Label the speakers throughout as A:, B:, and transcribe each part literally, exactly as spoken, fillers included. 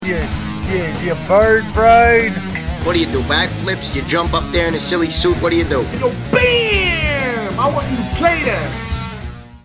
A: You, you, you bird brain.
B: What do you do, backflips? You jump up there in a silly suit? What do you do?
A: You go BAM! I want you to play that.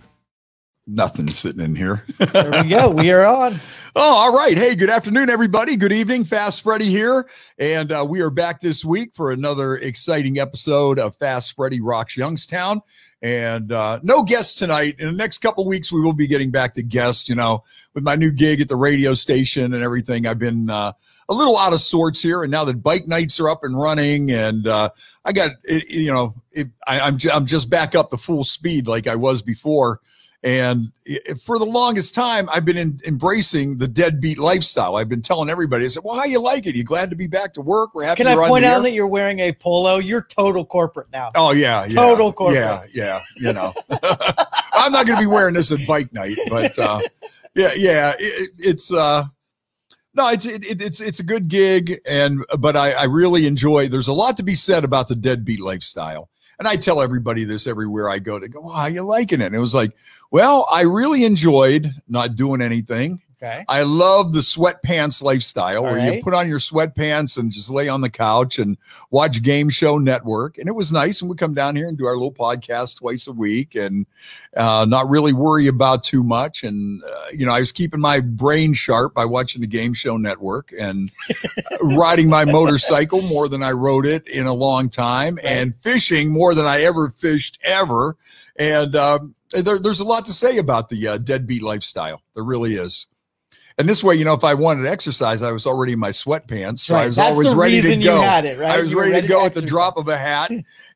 C: Nothing sitting in here.
D: There we go. We are on.
C: Oh, all right. Hey, good afternoon, everybody. Good evening. Fast Freddy here. And uh, we are back this week for another exciting episode of Fast Freddy Rocks Youngstown. And uh, no guests tonight. In the next couple of weeks, we will be getting back to guests. You know, with my new gig at the radio station and everything, I've been uh, a little out of sorts here. And now that bike nights are up and running, and uh, I got, it, you know, it, I, I'm, j- I'm just back up to full speed like I was before. And for the longest time, I've been in, embracing the deadbeat lifestyle. I've been telling everybody, I said, well, how you like it? You glad to be back to work? We're happy
D: Can
C: you're
D: I
C: on
D: point
C: the
D: out
C: air.
D: that you're wearing a polo? You're total corporate now.
C: Oh, yeah. yeah
D: Total corporate.
C: Yeah, yeah, you know. I'm not going to be wearing this at bike night, but uh, yeah, yeah, it, it's uh, no, it's it, it's it's a good gig, and but I, I really enjoy. There's a lot to be said about the deadbeat lifestyle. And I tell everybody this everywhere I go. They go, well, how you liking it? And it was like, well, I really enjoyed not doing anything.
D: Okay.
C: I love the sweatpants lifestyle,
D: All
C: where
D: right.
C: you put on your sweatpants and just lay on the couch and watch Game Show Network. And it was nice. And we come down here and do our little podcast twice a week and uh, not really worry about too much. And, uh, you know, I was keeping my brain sharp by watching the Game Show Network and riding my motorcycle more than I rode it in a long time,
D: Right.
C: and fishing more than I ever fished ever. And um, there, there's a lot to say about the uh, deadbeat lifestyle. There really is. And this way, you know, if I wanted to exercise, I was already in my sweatpants. So
D: Right.
C: I was
D: That's
C: always
D: the
C: ready to
D: reason
C: go.
D: you had it, right?
C: I was
D: You were
C: ready,
D: ready
C: to go
D: to
C: at the
D: exercise.
C: drop of a hat.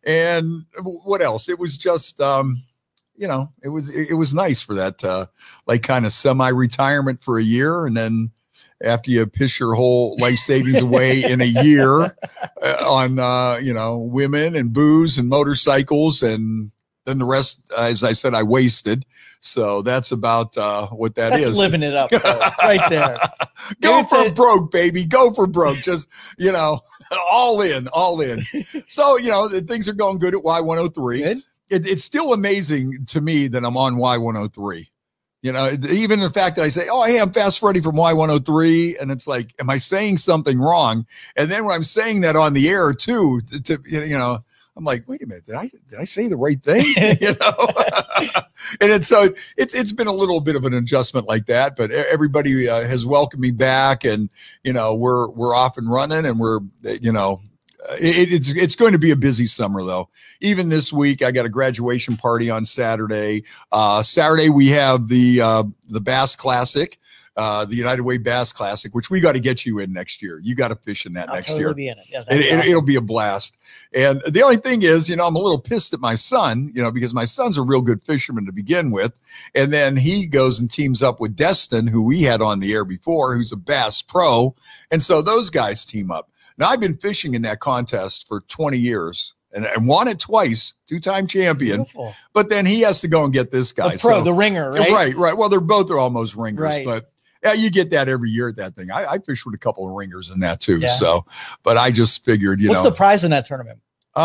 C: And what else? It was just, um, you know, it was, it, it was nice for that, uh, like kind of semi-retirement for a year. And then after you piss your whole life savings away in a year uh, on, uh, you know, women and booze and motorcycles, and then the rest, uh, as I said, I wasted. So that's about uh, what that
D: That's
C: is.
D: living it up, though, right there.
C: Go
D: It's
C: for
D: a-
C: broke, baby. Go for broke. Just, you know, all in, all in. So, you know, the things are going good at Y one oh three.
D: Good.
C: It, it's still amazing to me that I'm on Y one oh three. You know, even the fact that I say, oh, hey, I'm Fast Freddy from Y one oh three. And it's like, am I saying something wrong? And then when I'm saying that on the air too, to, to you know, I'm like, wait a minute, did I did I say the right thing? You know, and it's so it's it's been a little bit of an adjustment like that, but everybody uh, has welcomed me back, and you know, we're we're off and running, and we're you know, it, it's it's going to be a busy summer though. Even this week, I got a graduation party on Saturday. Uh, Saturday we have the uh, the Bass Classic. Uh, the United Way Bass Classic, which we got to get you in next year. You got to fish in that
D: I'll
C: next
D: totally
C: year.
D: be in it. Yeah, that'd
C: It,
D: be
C: it,
D: awesome.
C: it'll be a blast. And the only thing is, you know, I'm a little pissed at my son, you know, because my son's a real good fisherman to begin with. And then he goes and teams up with Destin, who we had on the air before, who's a Bass Pro. And so those guys team up. Now, I've been fishing in that contest for twenty years. And I won it twice, two-time champion.
D: Beautiful.
C: But then he has to go and get this guy.
D: The pro,
C: So-
D: the ringer, right?
C: Right, right. Well, they're both are almost ringers,
D: Right.
C: but yeah, you get that every year at that thing. I, I fish with a couple of ringers in that too.
D: Yeah.
C: So, but I just figured, you
D: What's
C: know,
D: the prize in that tournament?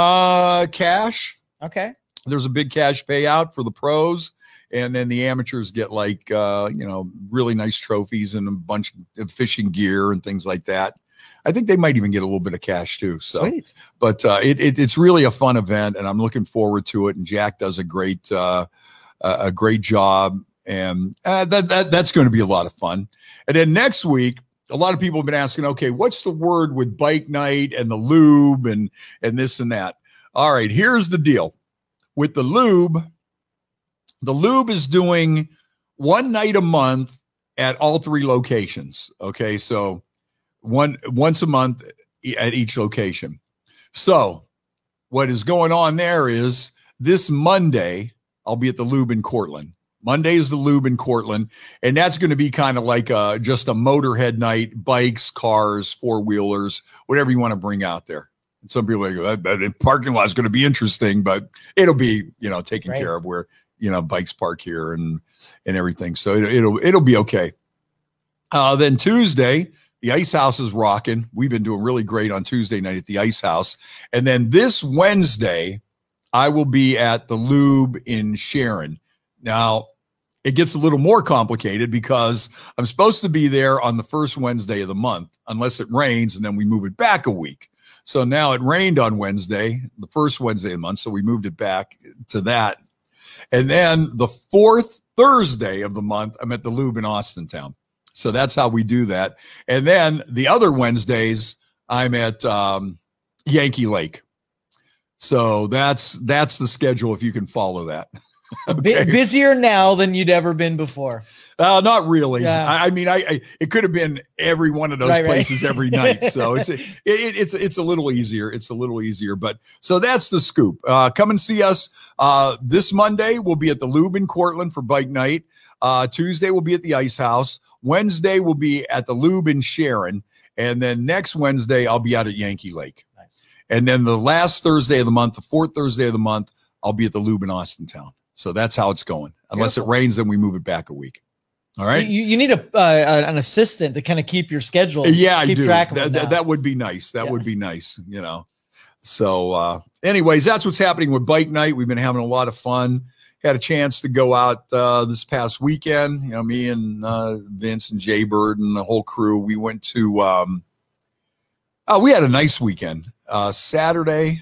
C: uh, cash.
D: Okay.
C: There's a big cash payout for the pros, and then the amateurs get like, uh, you know, really nice trophies and a bunch of fishing gear and things like that. I think they might even get a little bit of cash too. So,
D: Sweet.
C: but uh, it, it it's really a fun event, and I'm looking forward to it. And Jack does a great uh, a a great job, and uh, that that that's going to be a lot of fun. And then next week, a lot of people have been asking, okay, what's the word with bike night and the lube and and this and that? All right, here's the deal with the lube. The lube is doing one night a month at all three locations. Okay, so one once a month at each location. So what is going on there is this Monday, I'll be at the lube in Cortland. Monday is the lube in Cortland, and that's going to be kind of like a, just a motorhead night, bikes, cars, four-wheelers, whatever you want to bring out there. And some people are like, that, that parking lot is going to be interesting, but it'll be, you know, taken
D: Right.
C: care of where, you know, bikes park here and, and everything. So it, it'll, it'll be okay. Uh, then Tuesday, the Ice House is rocking. We've been doing really great on Tuesday night at the Ice House. And then this Wednesday, I will be at the lube in Sharon. Now, it gets a little more complicated because I'm supposed to be there on the first Wednesday of the month, unless it rains, and then we move it back a week. So now it rained on Wednesday, the first Wednesday of the month, so we moved it back to that. And then the fourth Thursday of the month, I'm at the Lube in Austintown. So that's how we do that. And then the other Wednesdays, I'm at um, Yankee Lake. So that's that's the schedule if you can follow that.
D: Okay. B- busier now than you'd ever been before.
C: Uh, not really.
D: Yeah.
C: I, I mean, I, I it could have been every one of those
D: right,
C: places
D: right.
C: every night. So it's a, it, it's it's a little easier. It's a little easier. But so that's the scoop. Uh, come and see us uh, this Monday. We'll be at the Lube in Cortland for bike night. Uh, Tuesday we'll be at the Ice House. Wednesday we'll be at the Lube in Sharon, and then next Wednesday I'll be out at Yankee Lake.
D: Nice. And
C: then the last Thursday of the month, the fourth Thursday of the month, I'll be at the Lube in Austintown. So that's how it's going. Unless Beautiful. It rains, then we move it back a week. All right.
D: You, you need a uh, an assistant to kind of keep your schedule.
C: Yeah,
D: keep
C: I do.
D: Track of
C: that, that, that would be nice. That yeah. would be nice. You know. So, uh, anyways, that's what's happening with Bike Night. We've been having a lot of fun. Had a chance to go out uh, this past weekend. You know, me and uh, Vince and Jay Bird and the whole crew. We went to. Um, oh, we had a nice weekend. Uh, Saturday.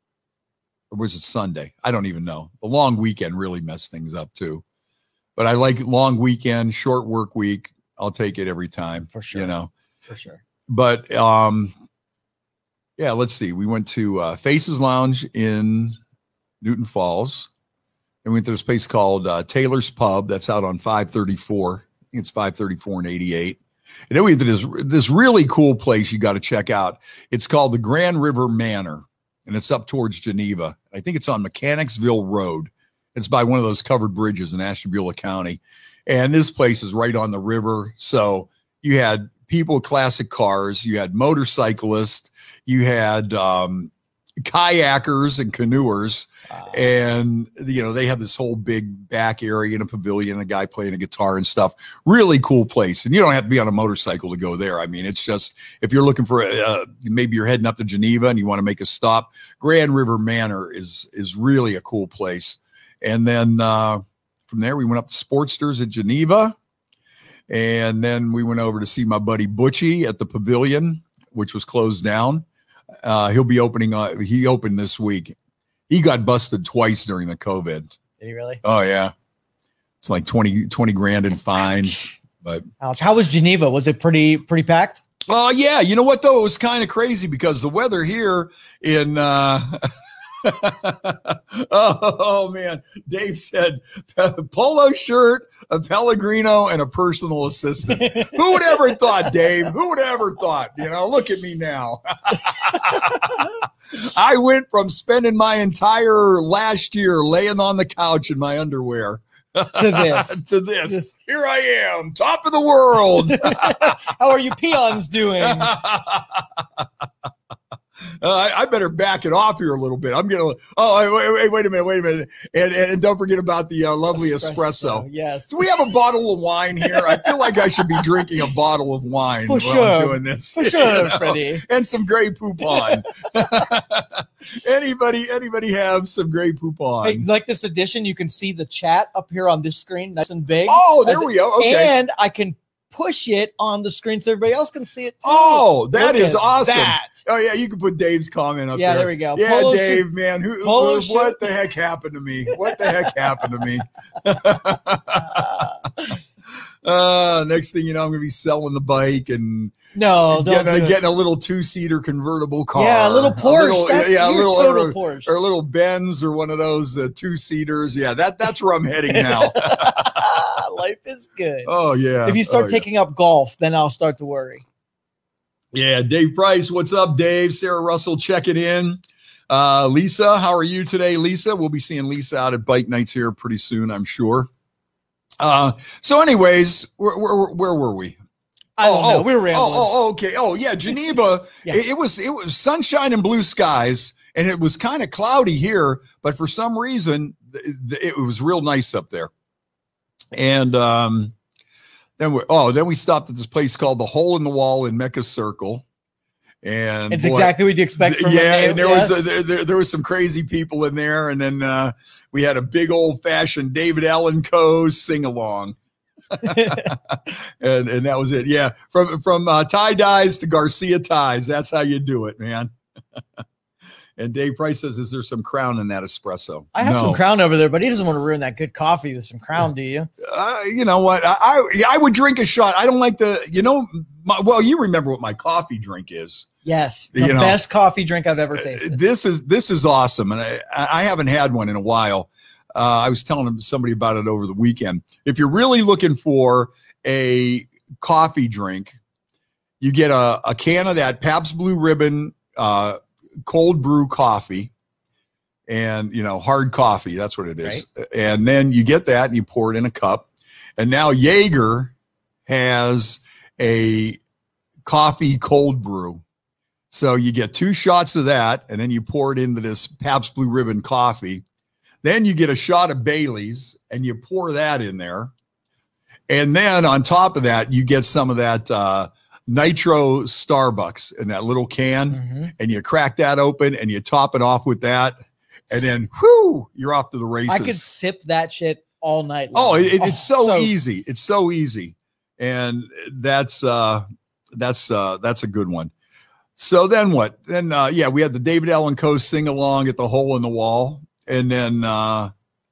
C: Or was it Sunday? I don't even know. The long weekend really messed things up too. But I like long weekend, short work week. I'll take it every time.
D: For sure.
C: You know.
D: For sure.
C: But um, yeah, let's see. We went to uh, Faces Lounge in Newton Falls. And we went to this place called uh, Taylor's Pub. That's out on five thirty-four. I think it's five thirty-four and eighty-eight. And then we went to this, this really cool place you got to check out. It's called the Grand River Manor. And it's up towards Geneva. I think it's on Mechanicsville Road. It's by one of those covered bridges in Ashtabula County. And this place is right on the river. So you had people with classic cars. You had motorcyclists. You had um, kayakers and canoers. Wow. And, you know, they have this whole big back area in a pavilion, a guy playing a guitar and stuff. Really cool place. And you don't have to be on a motorcycle to go there. I mean, it's just, if you're looking for, uh, maybe you're heading up to Geneva and you want to make a stop, Grand River Manor is, is really a cool place. And then uh, from there, we went up to Sportsters at Geneva. And then we went over to see my buddy Butchie at the Pavilion, which was closed down. Uh, he'll be opening, uh, he opened this week. He got busted twice during the COVID.
D: Did he really?
C: Oh, yeah. It's like twenty, twenty grand in fines. But
D: ouch. How was Geneva? Was it pretty, pretty packed?
C: Oh, uh, yeah. You know what, though? It was kind of crazy because the weather here in uh, oh, oh, man. Dave said polo shirt, a Pellegrino, and a personal assistant. Who would ever thought, Dave? Who would ever thought? You know, look at me now. I went from spending my entire last year laying on the couch in my underwear
D: to this.
C: to this. this. Here I am, top of the world.
D: How are you peons doing?
C: Uh, I, I better back it off here a little bit. I'm gonna. Oh, wait, wait, wait a minute, wait a minute, and and, and don't forget about the uh, lovely espresso.
D: espresso. Yes.
C: Do we have a bottle of wine here? I feel like I should be drinking a bottle of wine
D: for
C: while
D: sure.
C: I'm doing this.
D: For sure, you know? Freddie.
C: And some Grey Poupon. anybody, anybody have some Grey Poupon?
D: Hey, like this edition, you can see the chat up here on this screen, nice and big.
C: Oh, there we go. Okay.
D: And I can push it on the screen so everybody else can see it too.
C: Oh, that
D: Look
C: is awesome.
D: That.
C: Oh yeah, you can put Dave's comment up
D: yeah,
C: there.
D: there we go.
C: Yeah,
D: Polo
C: Dave,
D: shirt.
C: man, who, who
D: Polo
C: what
D: shirt.
C: the heck happened to me? What the heck happened to me? uh, next thing you know, I'm gonna be selling the bike and
D: no,
C: and
D: don't
C: getting,
D: do
C: a, getting a little two-seater convertible car.
D: Yeah, a little Porsche.
C: A little,
D: That's
C: yeah, a
D: your
C: little
D: total
C: or,
D: Porsche.
C: or a little Benz or one of those uh, two-seaters. Yeah, that that's where I'm heading now.
D: Life is good.
C: Oh yeah.
D: If you start
C: oh,
D: taking
C: yeah.
D: up golf, then I'll start to worry.
C: Yeah, Dave Price, what's up, Dave? Sarah Russell checking in. Uh, Lisa, how are you today, Lisa? We'll be seeing Lisa out at Bike Nights here pretty soon, I'm sure. Uh, so anyways, where, where, where were we?
D: I don't
C: oh,
D: know.
C: Oh,
D: we were rambling.
C: Oh, oh, okay. Oh, yeah, Geneva.
D: yeah.
C: It, it was it was sunshine and blue skies, and it was kind of cloudy here, but for some reason, it, it was real nice up there. And um, then we oh, then we stopped at this place called the Hole in the Wall in Mecca Circle, And
D: It's
C: boy,
D: exactly what you expect from
C: yeah,
D: a
C: and there
D: yeah.
C: was a, there, there, there was some crazy people in there, and then uh, we had a big old fashioned David Allen Coe sing along, and and that was it. Yeah, from from uh, tie dyes to Garcia ties. That's how you do it, man. And Dave Price says, "Is there some Crown in that espresso?"
D: I have
C: No.
D: some Crown over there, but he doesn't want to ruin that good coffee with some Crown, do you?
C: Uh, you know what? I, I I would drink a shot. I don't like the. You know, my, well, you remember what my coffee drink is.
D: Yes, the
C: You know,
D: best coffee drink I've ever tasted.
C: This is this is awesome, and I, I haven't had one in a while. Uh, I was telling somebody about it over the weekend. If you're really looking for a coffee drink, you get a, a can of that Pabst Blue Ribbon uh, cold brew coffee, and you know, hard coffee. That's what it is. Right. And then you get that, and you pour it in a cup. And now Jaeger has a coffee cold brew. So you get two shots of that, and then you pour it into this Pabst Blue Ribbon coffee. Then you get a shot of Bailey's, and you pour that in there. And then on top of that, you get some of that uh, Nitro Starbucks in that little can,
D: Mm-hmm.
C: and you crack that open, and you top it off with that. And then, whoo, you're off to the races.
D: I could sip that shit all night long.
C: Oh, it, it's so,
D: so
C: easy. It's so easy. And that's uh, that's uh, that's a good one. So then what? Then, uh, yeah, we had the David Allen Coe sing along at the Hole in the Wall. And then uh,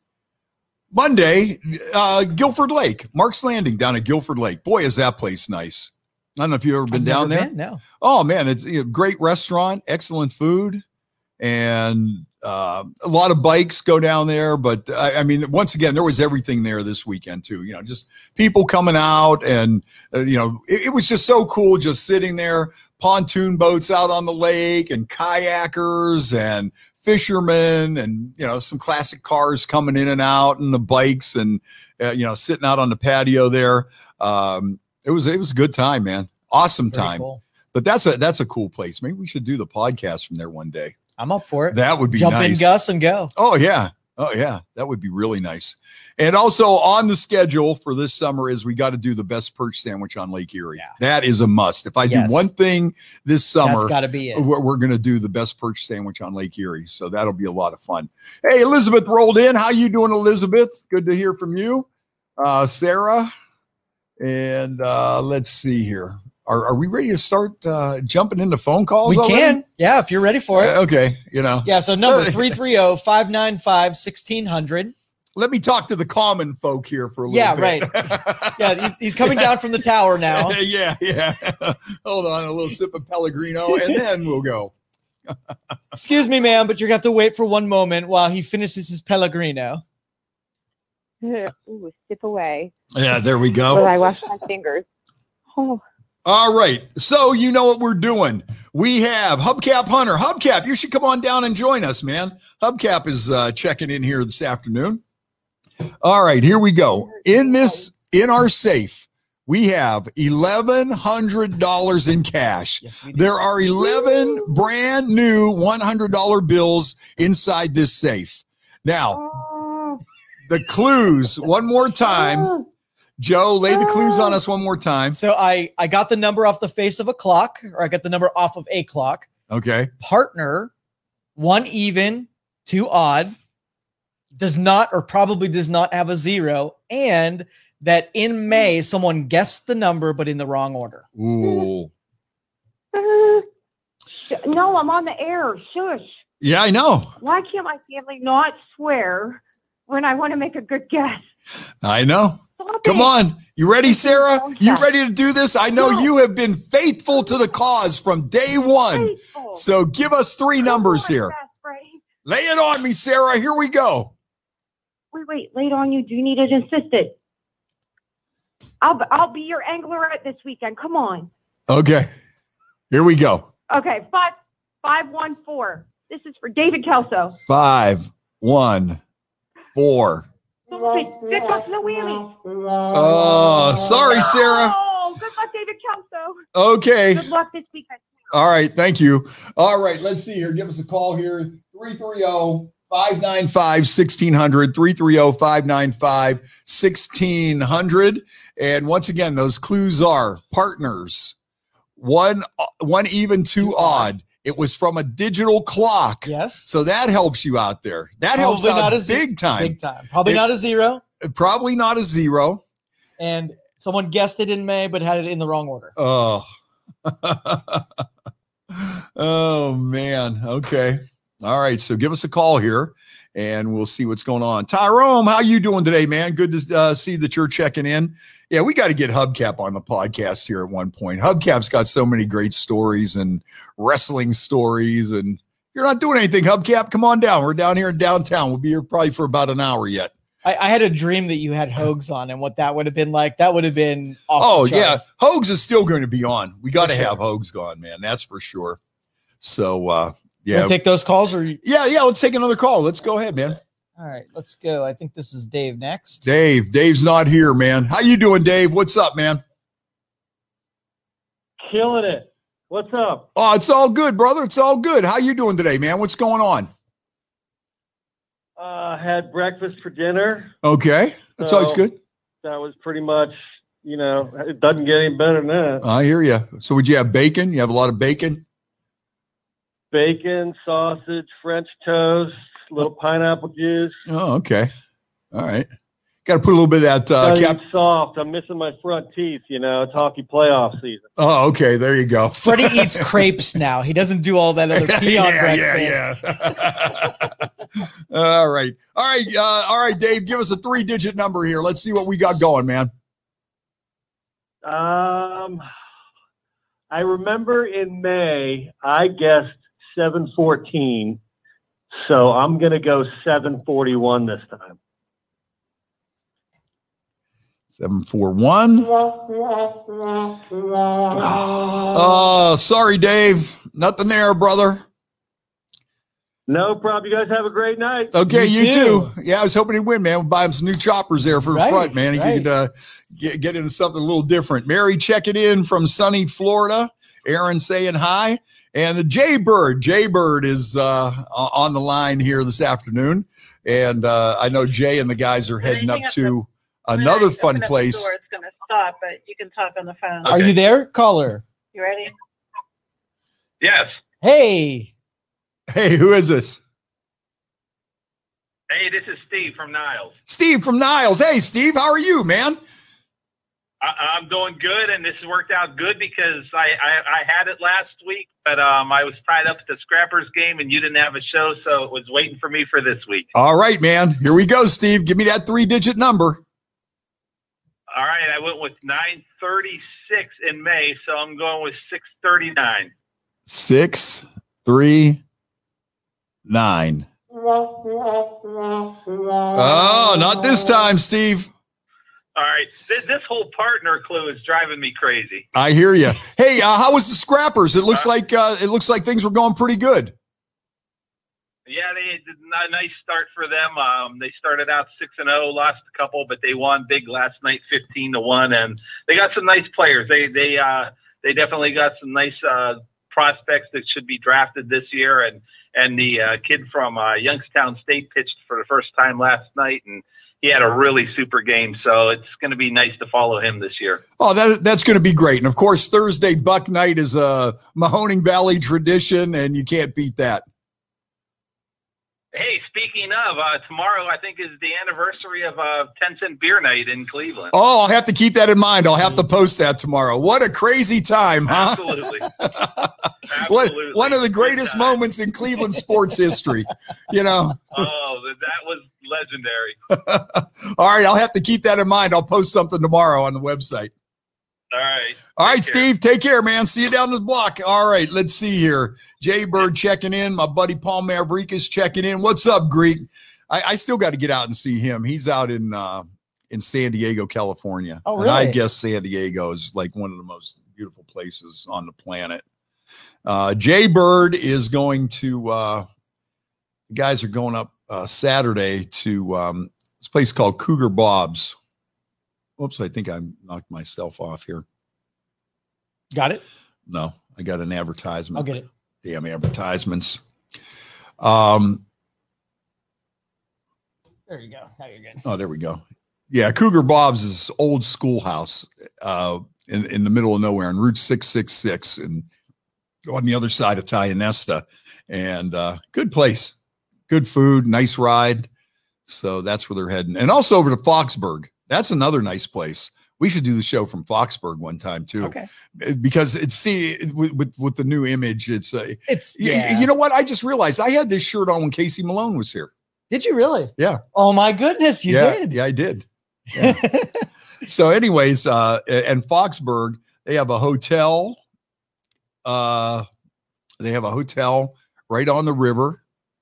C: Monday, uh, Guilford Lake, Mark's Landing down at Guilford Lake. Boy, is that place nice. I don't know if you've ever been
D: I've
C: down
D: never
C: there.
D: been, no.
C: Oh, man, it's a great restaurant, excellent food, and uh, a lot of bikes go down there. But, I, I mean, once again, there was everything there this weekend, too. You know, just people coming out, and, uh, you know, it, it was just so cool just sitting there, pontoon boats out on the lake, and kayakers, and fishermen, and, you know, some classic cars coming in and out, and the bikes, and, uh, you know, sitting out on the patio there. Um, it was, it was a good time, man. Awesome
D: Very
C: time.
D: cool.
C: But that's a, that's a cool place. Maybe we should do the podcast from there one day.
D: I'm up for it.
C: That would be
D: Jump
C: nice.
D: in, Gus, and go.
C: Oh, yeah. Oh, yeah. That would be really nice. And also on the schedule for this summer is we got to do the best perch sandwich on Lake Erie.
D: Yeah.
C: That is a must. If I
D: Yes.
C: do one thing this summer,
D: That's got to be it.
C: we're, we're going to do the best perch sandwich on Lake Erie. So that'll be a lot of fun. Hey, Elizabeth rolled in. How you doing, Elizabeth? Good to hear from you. Uh, Sarah. And uh, let's see here. Are, are we ready to start uh, jumping into phone calls?
D: We
C: already?
D: can. Yeah, if you're ready for it.
C: Uh, okay. You know,
D: Yeah, so number three three zero, five nine five, one six zero zero.
C: let me talk to the common folk here for a little
D: Yeah,
C: bit.
D: right. Yeah, he's, he's coming down from the tower now.
C: yeah, yeah. Hold on, a little sip of Pellegrino, and then we'll go.
D: Excuse me, ma'am, but you're going to have to wait for one moment while he finishes his Pellegrino.
E: Ooh, sip away.
C: Yeah, there we
E: Will
C: go.
E: I wash my fingers? Oh,
C: All right. So you know what we're doing. We have Hubcap Hunter. Hubcap, you should come on down and join us, man. Hubcap is uh, checking in here this afternoon. All right, here we go. In this, in our safe, we have eleven hundred dollars in cash.
D: Yes, we do.
C: There are eleven brand new one hundred dollar bills inside this safe. Now,
E: oh,
C: the clues, one more time.
E: oh.
C: Joe, lay the clues on us one more time.
D: So I, I got the number off the face of a clock, or I got the number off of a clock.
C: Okay.
D: Partner, one even, two odd, does not or probably does not have a zero, and that in May someone guessed the number but in the wrong order.
C: Ooh.
E: Uh, sh- no, I'm on the air. Shush.
C: Yeah, I know.
E: Why can't my family not swear when I want to make a good guess?
C: I know.
E: Stop
C: Come
E: it.
C: on. You ready, Sarah?
E: Don't
C: You
E: stop.
C: ready to do this? I know
E: No.
C: you have been faithful to the cause from day one.
E: Faithful.
C: So give us three
E: Come
C: numbers
E: on,
C: here.
E: Best friend.
C: Lay it on me, Sarah. Here we go.
E: Wait, wait. Late on you. Do you need an assistant? I'll I'll be your angler at this weekend. Come on.
C: Okay. Here we go.
E: Okay, five five one four. This is for David Kelso.
C: Five, one, four.
E: Good good luck, no whammies.
C: Oh, sorry, Sarah.
E: Oh, good luck, David Kelso.
C: Okay.
E: Good luck this weekend.
C: All right. Thank you. All right. Let's see here. Give us a call here. three three zero, five nine five, one six zero zero. three three zero, five nine five, one six zero zero. And once again, those clues are partners, one, one even, two,
D: Two
C: odd.
D: odd.
C: It was from a digital clock.
D: Yes.
C: So that helps you out there. That helps
D: Probably
C: out
D: not a ze-
C: big time.
D: Big time. Probably
C: It-
D: not a zero.
C: Probably not a zero.
D: And someone guessed it in May, but had it in the wrong order.
C: Oh. Oh, man. Okay. All right. So give us a call here and we'll see what's going on. Tyrone, how you doing today, man? Good to uh, see that you're checking in. Yeah, we got to get Hubcap on the podcast here at one point. Hubcap's got so many great stories and wrestling stories. And you're not doing anything, Hubcap. Come on down. We're down here in downtown. We'll be here probably for about an hour yet.
D: I, I had a dream that you had Hogs on, and what that would have been like. That would have been off
C: Oh,
D: the
C: yeah.
D: charts.
C: Hogs is still going to be on. We got to
D: For sure.
C: have Hogs gone, man. That's for sure. So, uh,
D: You
C: yeah.
D: wanna take those calls, or you-
C: Yeah, yeah. Let's take another call. Let's go ahead, man.
D: all right, let's go. I think this is Dave next.
C: Dave. Dave's not here, man. How you doing, Dave? What's up, man?
F: Killing it. What's up?
C: Oh, it's all good, brother. It's all good. How you doing today, man? What's going on?
F: Uh, had breakfast for dinner.
C: Okay. That's
F: So-
C: always good.
F: That was pretty much, you know, it doesn't get any better than that.
C: I hear you. So would you have bacon? You have a lot of bacon?
F: Bacon, sausage, French toast, little pineapple juice.
C: Oh, okay. All right. Got to put a little bit of that uh,
F: Gotta
C: cap.
F: eat soft. I'm missing my front teeth, you know. It's hockey playoff season.
C: Oh, okay. There you go.
D: Freddie eats crepes now. He doesn't do all that other peon breakfast.
C: yeah, yeah. All right. All right. Uh, all right, Dave, give us a three digit number here. Let's see what we got going, man.
F: Um, I remember in May, I guessed seven fourteen. So I'm going to go seven forty-one this time.
C: seven four one. Oh, sorry, Dave. Nothing there, brother.
F: No problem. You guys have a great night.
C: Okay,
D: You
C: you, too.
D: too.
C: Yeah, I was hoping he'd win, man. We'll buy him some new choppers there for the
D: Right,
C: front, man. He
D: right.
C: could uh, get, get into something a little different. Mary checking in from sunny Florida. Aaron saying hi. And the Jaybird. Jaybird is uh, on the line here this afternoon. And uh, I know Jay and the guys are heading up to another fun place.
G: It's going to stop, but you can talk on the phone.
D: Are you there, caller?
G: You ready?
H: Yes.
D: Hey,
C: Hey, who is this?
H: Hey, this is Steve from Niles.
C: Steve from Niles. Hey, Steve, how are you, man?
H: I, I'm doing good, and this has worked out good because I, I, I had it last week, but um, I was tied up at the Scrappers game, and you didn't have a show, so it was waiting for me for this week.
C: All right, man. Here we go, Steve. Give me that three-digit number.
H: All right, I went with nine thirty-six in May, so I'm going with six thirty-nine.
C: Six, three, nine. Oh, not this time, Steve.
H: All right, this, this whole partner clue is driving me crazy.
C: I hear you. Hey, uh, how was the Scrappers? It looks like uh, it looks like things were going pretty good.
H: Yeah, they did a nice start for them. Um, they started out six and zero, lost a couple, but they won big last night, fifteen to one, and they got some nice players. They they uh, they definitely got some nice uh, prospects that should be drafted this year. And and the uh, kid from uh, Youngstown State pitched for the first time last night, and he had a really super game. So it's going to be nice to follow him this year.
C: Oh, that that's going to be great. And of course, Thursday Buck Night is a Mahoning Valley tradition, and you can't beat that.
H: Hey, speaking of, uh, tomorrow I think is the anniversary of uh, ten cent Beer Night in Cleveland.
C: Oh, I'll have to keep that in mind. I'll have to post that tomorrow. What a crazy time, huh?
H: Absolutely.
C: What,
H: Absolutely.
C: one of the greatest
H: Good time.
C: moments in Cleveland sports history, you know.
H: Oh, that that was legendary.
C: All right, I'll have to keep that in mind. I'll post something tomorrow on the website.
H: All right.
C: All right,
H: Take care.
C: Steve, take care, man. See you down the block. All right, let's see here. Jay Bird checking in. My buddy Paul Maverick is checking in. What's up, Greek? I, I still got to get out and see him. He's out in uh, in San Diego, California.
D: Oh,
C: And I
D: really?
C: guess San Diego is like one of the most beautiful places on the planet. Uh, Jay Bird is going to, uh, the guys are going up uh, Saturday to um, this place called Cougar Bob's. Whoops, I think I knocked myself off here.
D: got it.
C: No, I got an advertisement.
D: I'll get it.
C: Damn advertisements. Um,
D: There you go. Now you're good.
C: oh, there we go. Yeah, Cougar Bob's is old schoolhouse. Uh, in, in the middle of nowhere on Route six six six and on the other side of Italianesta. And uh, good place, good food, nice ride. So that's where they're heading. And also over to Foxburg. That's another nice place. We should do the show from Foxburg one time too.
D: Okay.
C: Because it's see with with, with the new image, it's uh,
D: It's
C: yeah.
D: yeah.
C: You know what? I just realized I had this shirt on when Casey Malone was here.
D: Did you really?
C: Yeah.
D: Oh my goodness, you
C: yeah,
D: did.
C: Yeah, I did. Yeah. So, anyways, uh, and Foxburg, they have a hotel. Uh, they have a hotel right on the river.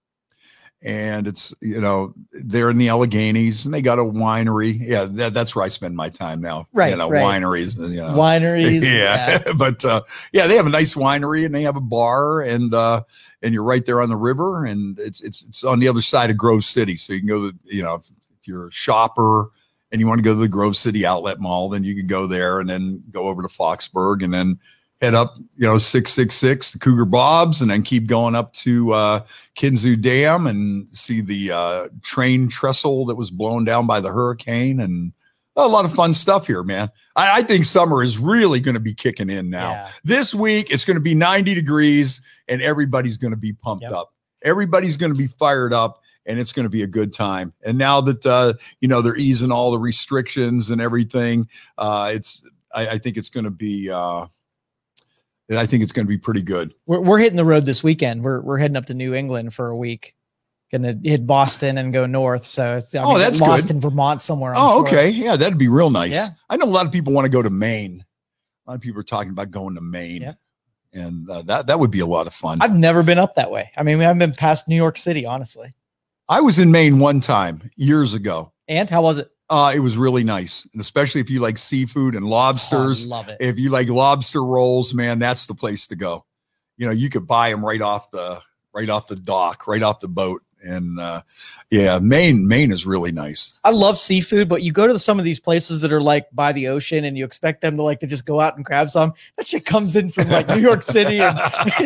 C: And it's, you know, they're in the Alleghenies and they got a winery. Yeah, that, that's where I spend my time now.
D: Right.
C: You know,
D: right.
C: wineries. You know.
D: Wineries.
C: Yeah. yeah. But uh, yeah, they have a nice winery and they have a bar and uh, and you're right there on the river and it's it's it's on the other side of Grove City. So you can go to, you know, if, if you're a shopper and you want to go to the Grove City Outlet Mall, then you can go there and then go over to Foxburg and then head up, you know, six six six to Cougar Bob's and then keep going up to uh, Kinzua Dam and see the uh, train trestle that was blown down by the hurricane and a lot of fun stuff here, man. I, I think summer is really going to be kicking in now.
D: Yeah.
C: This week, it's going to be ninety degrees and everybody's going to be pumped
D: Yep.
C: up. Everybody's going to be fired up and it's going to be a good time. And now that, uh, you know, they're easing all the restrictions and everything, uh, it's, I, I think it's going to be, uh, I think it's going to be pretty good.
D: We're we're hitting the road this weekend. We're we're heading up to New England for a week. Gonna hit Boston and go north. So it's I
C: Oh,
D: mean,
C: that's
D: lost
C: good.
D: in Vermont somewhere. I'm
C: Oh,
D: sure.
C: okay. Yeah, that'd be real nice.
D: Yeah.
C: I know a lot of people want to go to Maine. A lot of people are talking about going to Maine.
D: Yeah.
C: And uh, that, that would be a lot of fun.
D: I've never been up that way. I mean, we haven't been past New York City, honestly.
C: I was in Maine one time years ago.
D: And how was it?
C: Uh, it was really nice. And especially if you like seafood and lobsters.
D: Oh, I love it.
C: If you like lobster rolls, man, that's the place to go. You know, you could buy them right off the right off the dock, right off the boat. And uh, yeah, Maine, Maine is really nice.
D: I love seafood, but you go to some of these places that are like by the ocean and you expect them to like to just go out and grab some. That shit comes in from like New York City. And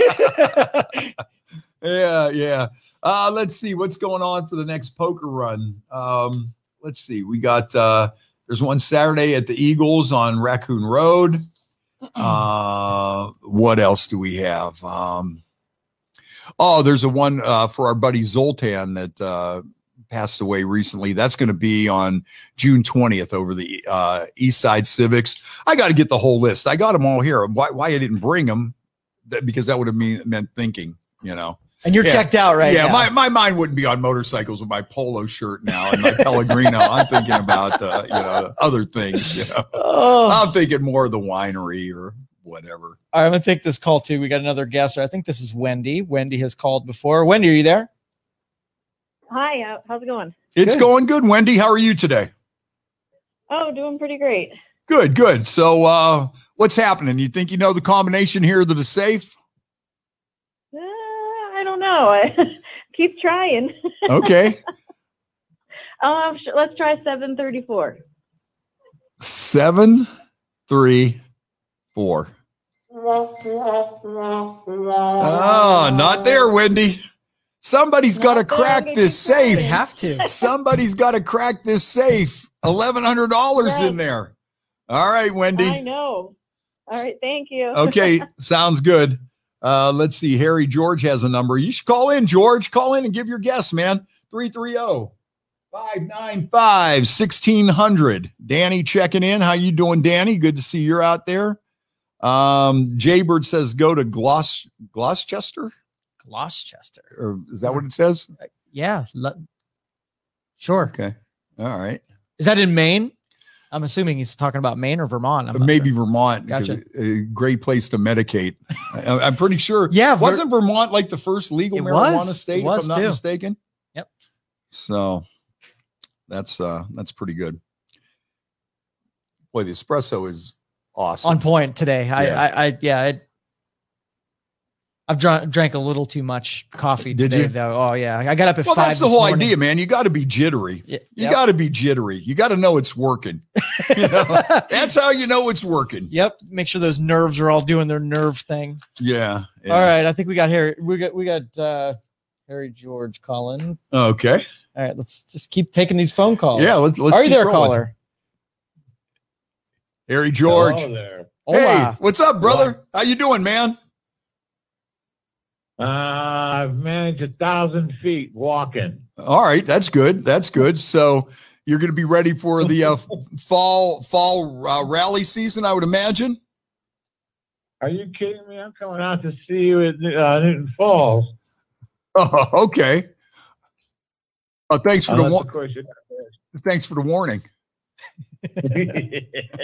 C: Yeah, yeah. Uh, let's see what's going on for the next poker run. Um, let's see. We got uh, there's one Saturday at the Eagles on Raccoon Road. Uh, what else do we have? Um, oh, there's a one uh, for our buddy Zoltan that uh, passed away recently. That's going to be on June twentieth over the uh, East Side Civics. I got to get the whole list. I got them all here. Why, why I didn't bring them? That, because that would have mean, meant thinking, you know.
D: and you're
C: Yeah.
D: checked out right
C: yeah,
D: now.
C: my, my mind wouldn't be on motorcycles with my polo shirt now and my Pellegrino. I'm thinking about uh, you know other things. You know,
D: oh.
C: I'm thinking more of the winery or whatever.
D: All right, I'm gonna take this call too. We got another guest. I think this is Wendy. Wendy has called before. Wendy, are you there?
G: Hi, uh, how's it going?
C: It's
D: Good.
C: going good, Wendy. How are you today?
G: Oh, doing pretty great.
C: Good, good. So, uh, what's happening? You think you know the combination here that is safe?
G: Uh, I don't know. I keep trying.
C: Okay,
G: Um, sh- let's try seven thirty-four.
C: seven, three, four. Oh, not there, Wendy. Somebody's got to
G: Not there.
C: crack
G: I'm gonna
C: this
G: keep
C: safe.
D: We have to.
C: Somebody's got to crack this safe. eleven hundred dollars
G: Right.
C: in there. All right,
G: I
C: Wendy.
G: know. All right, thank you.
C: Okay, sounds good. Uh, let's see. Harry George has a number. You should call in, George. Call in and give your guess, man. three three zero, five nine five, one six zero zero. Danny checking in. How you doing, Danny? Good to see you're out there. Um, Jaybird says go to Glos Gloucester.
D: Gloucester.
C: Or is that what it says?
D: Yeah. le- Sure.
C: Okay. All right.
D: Is that in Maine? I'm assuming he's talking about Maine or Vermont. I'm not
C: Maybe
D: sure.
C: Vermont.
D: Gotcha.
C: because A great place to medicate. I, I'm pretty sure.
D: Yeah, Ver-
C: Wasn't Vermont like the first legal
D: It
C: marijuana
D: was.
C: state,
D: It was
C: if I'm not
D: too.
C: mistaken?
D: Yep.
C: So that's uh that's pretty good. Boy, the espresso is awesome.
D: on point today. I,
C: Yeah.
D: I, I, yeah, I, I've drunk, drank a little too much coffee
C: Did
D: today,
C: you?
D: though. Oh yeah, I got up at
C: well,
D: five.
C: that's the
D: this
C: whole
D: morning.
C: idea, man. You got to be jittery.
D: Y-
C: You
D: yep.
C: got to be jittery. You got to know it's working. You know? That's how you know it's working.
D: Yep. Make sure those nerves are all doing their nerve thing.
C: Yeah. yeah.
D: All right. I think we got Harry. We got we got uh, Harry George calling.
C: Okay.
D: All right. Let's just keep taking these phone calls.
C: Yeah. Let's. let's
D: are you
C: keep
D: there,
C: rolling.
D: caller?
C: Harry George.
F: Hello there.
C: Hey,
D: Hola.
C: what's up, brother? How you doing, man?
F: Uh, I've managed a thousand feet walking.
C: All right, that's good. That's good. So you're going to be ready for the uh, fall fall uh, rally season, I would imagine.
F: Are you kidding me? I'm coming out to see you at uh, Newton Falls.
C: Oh, okay. Oh, thanks for the
F: Unless,
C: wa-
F: of course, you're not
C: thanks for the warning.
F: there.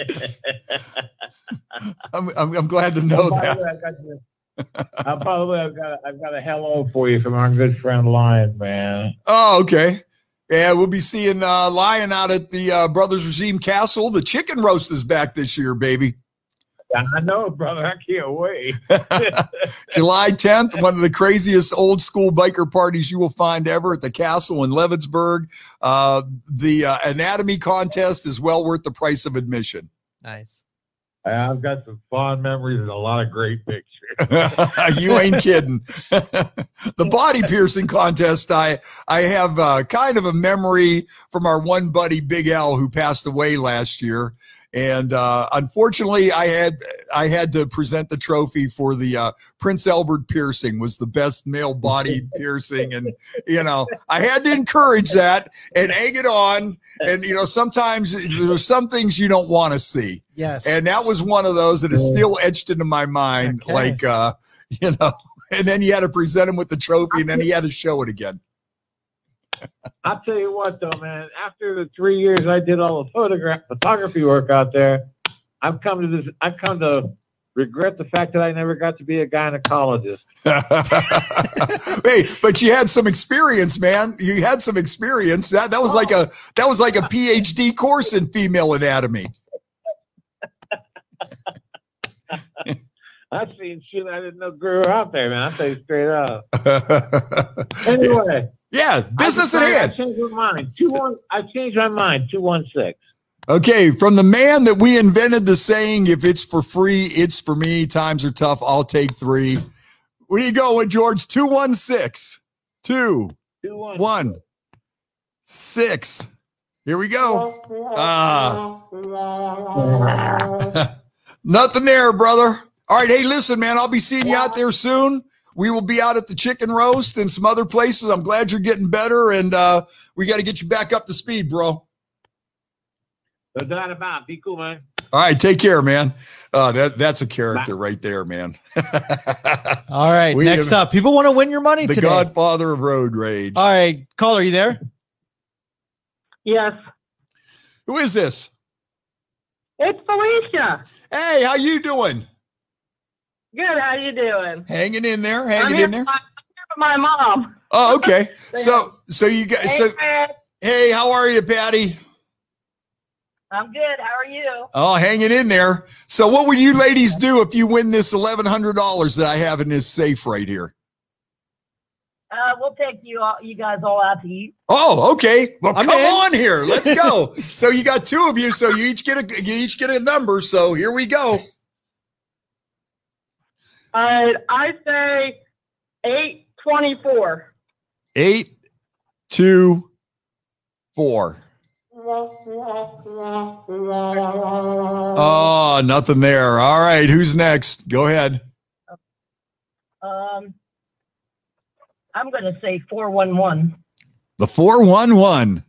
C: I'm, I'm I'm glad to know
F: Oh, by
C: that.
F: the way, I've got the- uh, by the way, I've got a, I've got a hello for you from our good friend Lion, man.
C: Oh, okay. Yeah, we'll be seeing uh, Lion out at the uh, Brothers Regime Castle. The chicken roast is back this year, baby.
F: I know, brother. I can't wait.
C: July tenth, one of the craziest old school biker parties you will find ever at the castle in Leavittsburg. Uh, the uh, anatomy contest is well worth the price of admission.
D: Nice.
F: I've got some fond memories and a lot of great pictures.
C: You ain't kidding. The body piercing contest, I I have uh, kind of a memory from our one buddy Big L who passed away last year, and uh, unfortunately, I had I had to present the trophy for the uh, Prince Albert piercing was the best male body piercing, and you know I had to encourage that and egg it on, and you know sometimes there's some things you don't want to see.
D: Yes.
C: And that was one of those that is still etched into my mind.
D: Okay.
C: Like, uh, you know, and then you had to present him with the trophy and then he had to show it again.
F: I'll tell you what, though, man. After the three years I did all the photograph photography work out there, I've come to this. I've come to regret the fact that I never got to be a gynecologist.
C: Hey, but you had some experience, man. You had some experience. That that was like a that was like a P H D course in female anatomy.
F: I've seen shit I didn't know grew out there, man. I'll tell you straight up. Anyway,
C: Yeah, business at
F: I
C: hand.
F: changed my mind. Two one. I changed my mind. Two one six.
C: Okay, from the man that we invented the saying, if it's for free, it's for me. Times are tough. I'll take three. Where you going, George? two one six. Two,
F: Two one.
C: one, six. Here we go. Ah. Nothing there, brother. All right, hey, listen, man, I'll be seeing you out there soon. We will be out at the chicken roast and some other places. I'm glad you're getting better, and uh, we got to get you back up to speed, bro.
F: No doubt about it. Be cool, man.
C: All right, take care, man. Uh, that that's a character right there, man.
D: All right.
C: We
D: Next
C: have-
D: up, people want to win your money
C: The
D: today.
C: godfather of road rage.
D: All right. Caller, are you there?
G: Yes.
C: Who is this?
G: It's Felicia.
C: Hey, how you doing?
G: Good. How you doing?
C: Hanging in there,
G: I'm
C: hanging
G: here
C: in there.
G: for my, I'm here for my mom.
C: Oh, okay. So, so you guys. So,
G: Hey,
C: hey, how are you, Patty?
G: I'm good. How are you?
C: Oh, hanging in there. So, what would you ladies do if you win this eleven hundred dollars that I have in this safe right here?
G: Uh, we'll take you all, you guys all out to eat.
C: Oh, okay. Well,
D: I'm
C: come
D: in.
C: on here. Let's go. So you got two of you. So you each get a you each get a number. So here we go.
G: All right. I say eight twenty-four.
C: Eight, two, four. Oh, nothing there. All right. Who's next? Go ahead.
G: Um, I'm going to say four one one.
C: The four one one.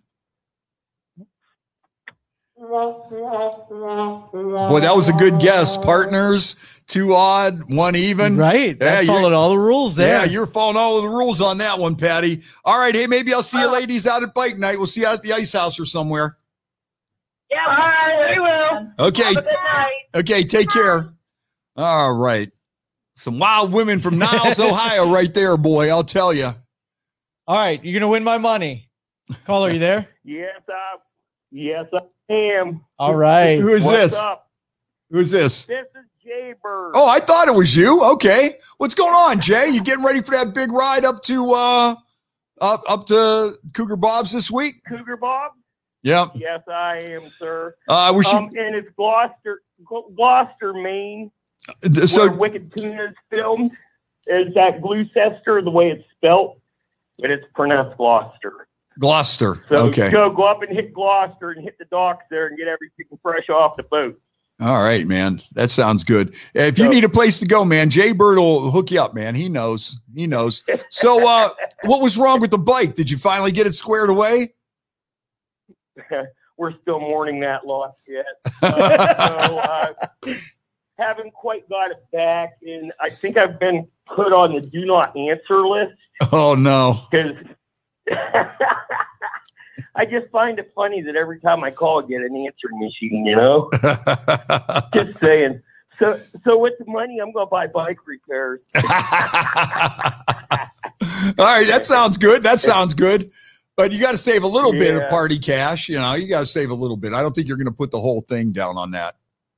C: Boy, that was a good guess. Partners, two odd, one even.
D: Right.
C: Yeah,
D: That
C: you-
D: followed all the rules there.
C: Yeah, you're following all of the rules on that one, Patty. All right. Hey, maybe I'll see you ladies out at bike night. We'll see you out at the ice house or somewhere.
G: Yeah. All right. We will.
C: Okay.
G: Have a good night.
C: Okay. Take care. All right. Some wild women from Niles, Ohio, right there, boy. I'll tell you.
D: All right. You're going to win my money. Caller, are you there?
F: Yes, I. Yes, I am.
D: All right.
C: Who is
F: What's
C: this?
F: up?
C: Who's this?
F: This is Jaybird.
C: Oh, I thought it was you. Okay. What's going on, Jay? You getting ready for that big ride up to uh up up to Cougar Bob's this week?
F: Cougar Bob.
C: Yeah.
F: Yes, I am, sir.
C: Uh, I wish
F: Um, and it's Gloucester, Gl- Gloucester, Maine.
C: you so
F: where Wicked Tuna is filmed. Is that Gloucester, the way it's spelt, but it's pronounced Gloucester.
C: Gloucester.
F: So
C: Okay.
F: go go up and hit Gloucester and hit the docks there and get everything fresh off the boat.
C: All right, man. That sounds good. If you
I: So-
C: need a place to go, man, Jay Bird will hook you up, man. He knows. He knows. So, uh, what was wrong with the bike? Did you finally get it squared away?
I: We're still mourning that loss yet. Uh, so, uh, haven't quite got it back, and I think I've been put on the do not answer list
C: Oh no.
I: because I just find it funny that every time I call, I get an answering machine. You know, just saying. So, so with the money, I'm going to buy bike repairs.
C: All right, that sounds good. That sounds good. But you got to save a little bit of
I: Yeah.
C: party cash. You know, you got to save a little bit. I don't think you're going to put the whole thing down on that.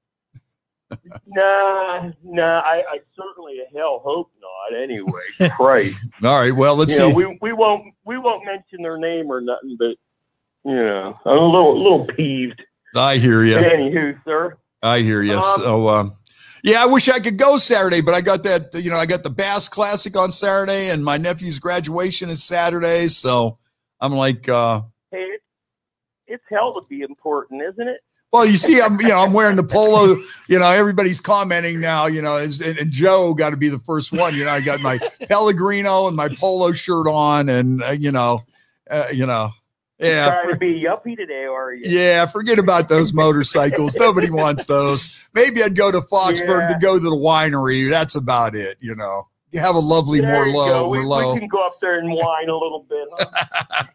I: Nah, nah. I, I certainly hell hope not. Anyway, Christ.
C: All right. Well, let's
I: you
C: see.
I: know, we we won't we won't mention their name or nothing, but you know, I'm a little little peeved.
C: I hear you.
I: Anywho, sir.
C: I hear you.
I: Um,
C: so, um, yeah, I wish I could go Saturday, but I got that, you know, I got the Bass Classic on Saturday and my nephew's graduation is Saturday. So I'm like, uh,
I: Hey, it's, it's hell to be important, isn't it?
C: well, you see, I'm, you know, I'm wearing the polo, you know, everybody's commenting now, you know, and, and Joe got to be the first one. You know, I got my Pellegrino and my polo shirt on and, uh, you know, uh, you know, yeah.
I: Trying
C: for-
I: to be yuppie today, are you?
C: Yeah, forget about those motorcycles. Nobody wants those. Maybe I'd go to Foxburg
I: Yeah.
C: to go to the winery. That's about it, you know. You have a lovely
I: There you go.
C: Merlot.
I: We,
C: Merlot.
I: we can go up there and whine a little bit. Huh?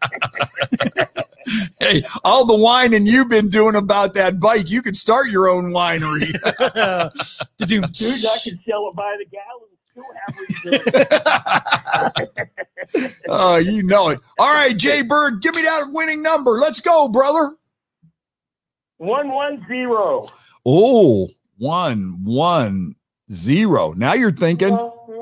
C: Hey, all the whining you've been doing about that bike, you could start your own winery.
D: Did you?
I: Dude, I can sell it by the gallon. Still have reserve.
C: Oh, you know it. All right, Jay Bird, give me that winning number. Let's go, brother.
I: One one zero.
C: Oh, one, one, zero. Now you're thinking.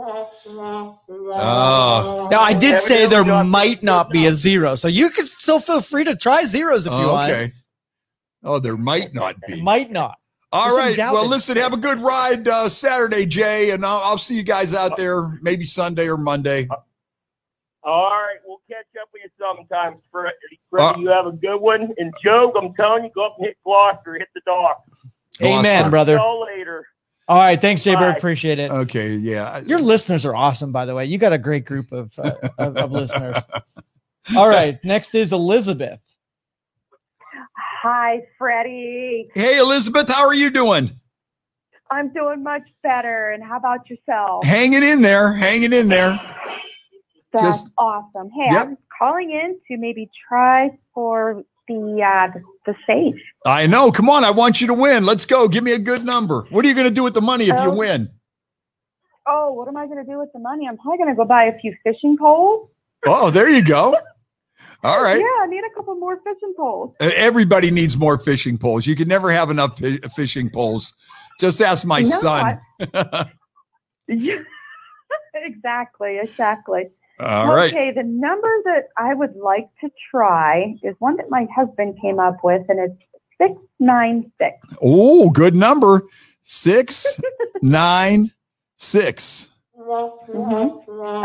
C: Oh,
D: Now I did say there
I: Evidently not
D: might not be a zero, so you can still feel free to try zeros if you want.
C: okay. Oh, there might not be.
D: Might not.
C: All
D: There's some
C: right.
D: doubt
C: Well,
D: in-
C: listen, have a good ride uh, Saturday, Jay, and I'll, I'll see you guys out there maybe Sunday or Monday.
I: All right, we'll catch up with you sometime. Fred, Fred,
C: Uh,
I: you have a good one. And Joe, I'm telling you, go up and hit Gloucester, hit the dock.
D: Amen,
C: Gloucester.
D: brother.
I: See y'all later.
D: All right, thanks, Jay Bird.
I: Bye.
D: Appreciate it.
C: Okay. Yeah.
D: Your listeners are awesome, by the way. You got a great group of uh, of, of listeners. All right, next is Elizabeth.
G: Hi, Freddie.
C: Hey, Elizabeth, how are you doing?
G: I'm doing much better. And how about yourself?
C: Hanging in there. Hanging in there.
G: That's
C: just-
G: awesome. Hey,
C: Yep.
G: I'm calling in to maybe try for the uh, the, the safe.
C: I know. Come on. I want you to win. Let's go. Give me a good number. What are you going to do with the money if you
G: Oh.
C: win?
G: Oh, what am I going to do with the money? I'm probably going to go buy a few fishing poles.
C: Oh, there you go. All right.
G: Yeah, I need a couple more fishing poles.
C: Uh, Everybody needs more fishing poles. You can never have enough fi- fishing poles. Just ask my
G: No,
C: son.
G: Yeah, exactly, exactly.
C: All right.
G: Okay, the number that I would like to try is one that my husband came up with, and it's six nine six.
C: Oh, good number. Six, nine, six.
G: Oh,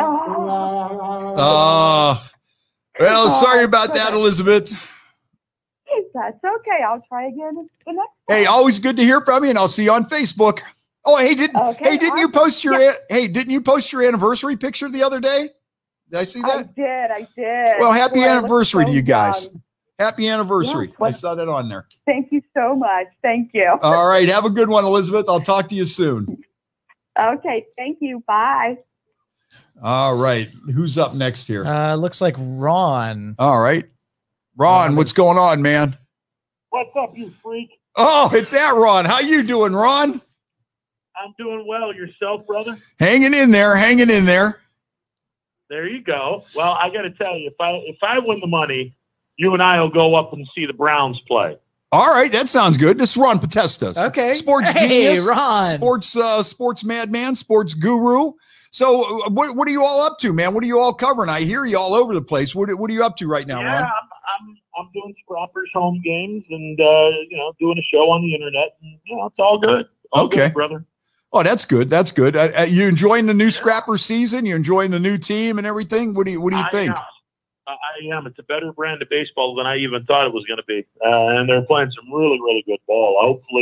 C: Uh, well, sorry about that, Elizabeth.
G: that's okay. I'll try again the next
C: Hey,
G: time.
C: always good to hear from you, and I'll see you on Facebook. Oh, hey, didn't
G: Okay,
C: hey, didn't you
G: awesome.
C: post your
G: Yeah.
C: hey, didn't you post your anniversary picture the other day? Did I see
G: I
C: that?
G: did, I did.
C: Well, happy
G: Boy, I look
C: anniversary
G: so
C: to you guys.
G: young.
C: Happy anniversary.
G: Yeah,
C: I
G: what-
C: saw that on there.
G: Thank you so much. Thank you.
C: All right, have a good one, Elizabeth. I'll talk to you soon.
G: Okay, thank you. Bye.
C: All right, who's up next here?
D: Uh, looks like Ron.
C: All right, Ron, what's going on, man?
J: What's up, you freak?
C: Oh, it's that Ron. How you doing, Ron?
J: I'm doing well. Yourself, brother?
C: Hanging in there, hanging in there.
J: There you go. Well, I got to tell you, if I if I win the money, you and I will go up and see the Browns play.
C: All right, that sounds good. This is Ron Potestas.
D: Okay.
C: Sports
D: Hey,
C: genius,
D: Ron.
C: sports uh, sports madman, sports guru. So, uh, what what are you all up to, man? What are you all covering? I hear you all over the place. What what are you up to right now,
J: yeah,
C: Ron?
J: I'm, I'm I'm doing Scrappers home games and uh, you know doing a show on the internet. And, you know, it's all good. All
C: Okay.
J: good, brother.
C: Oh, that's good. That's good. Uh, uh, you enjoying the new Scrapper season? You enjoying the new team and everything? What do you what do you
J: I
C: think?
J: Am. I I am. It's a better brand of baseball than I even thought it was going to be, uh, and they're playing some really really good ball. Hopefully,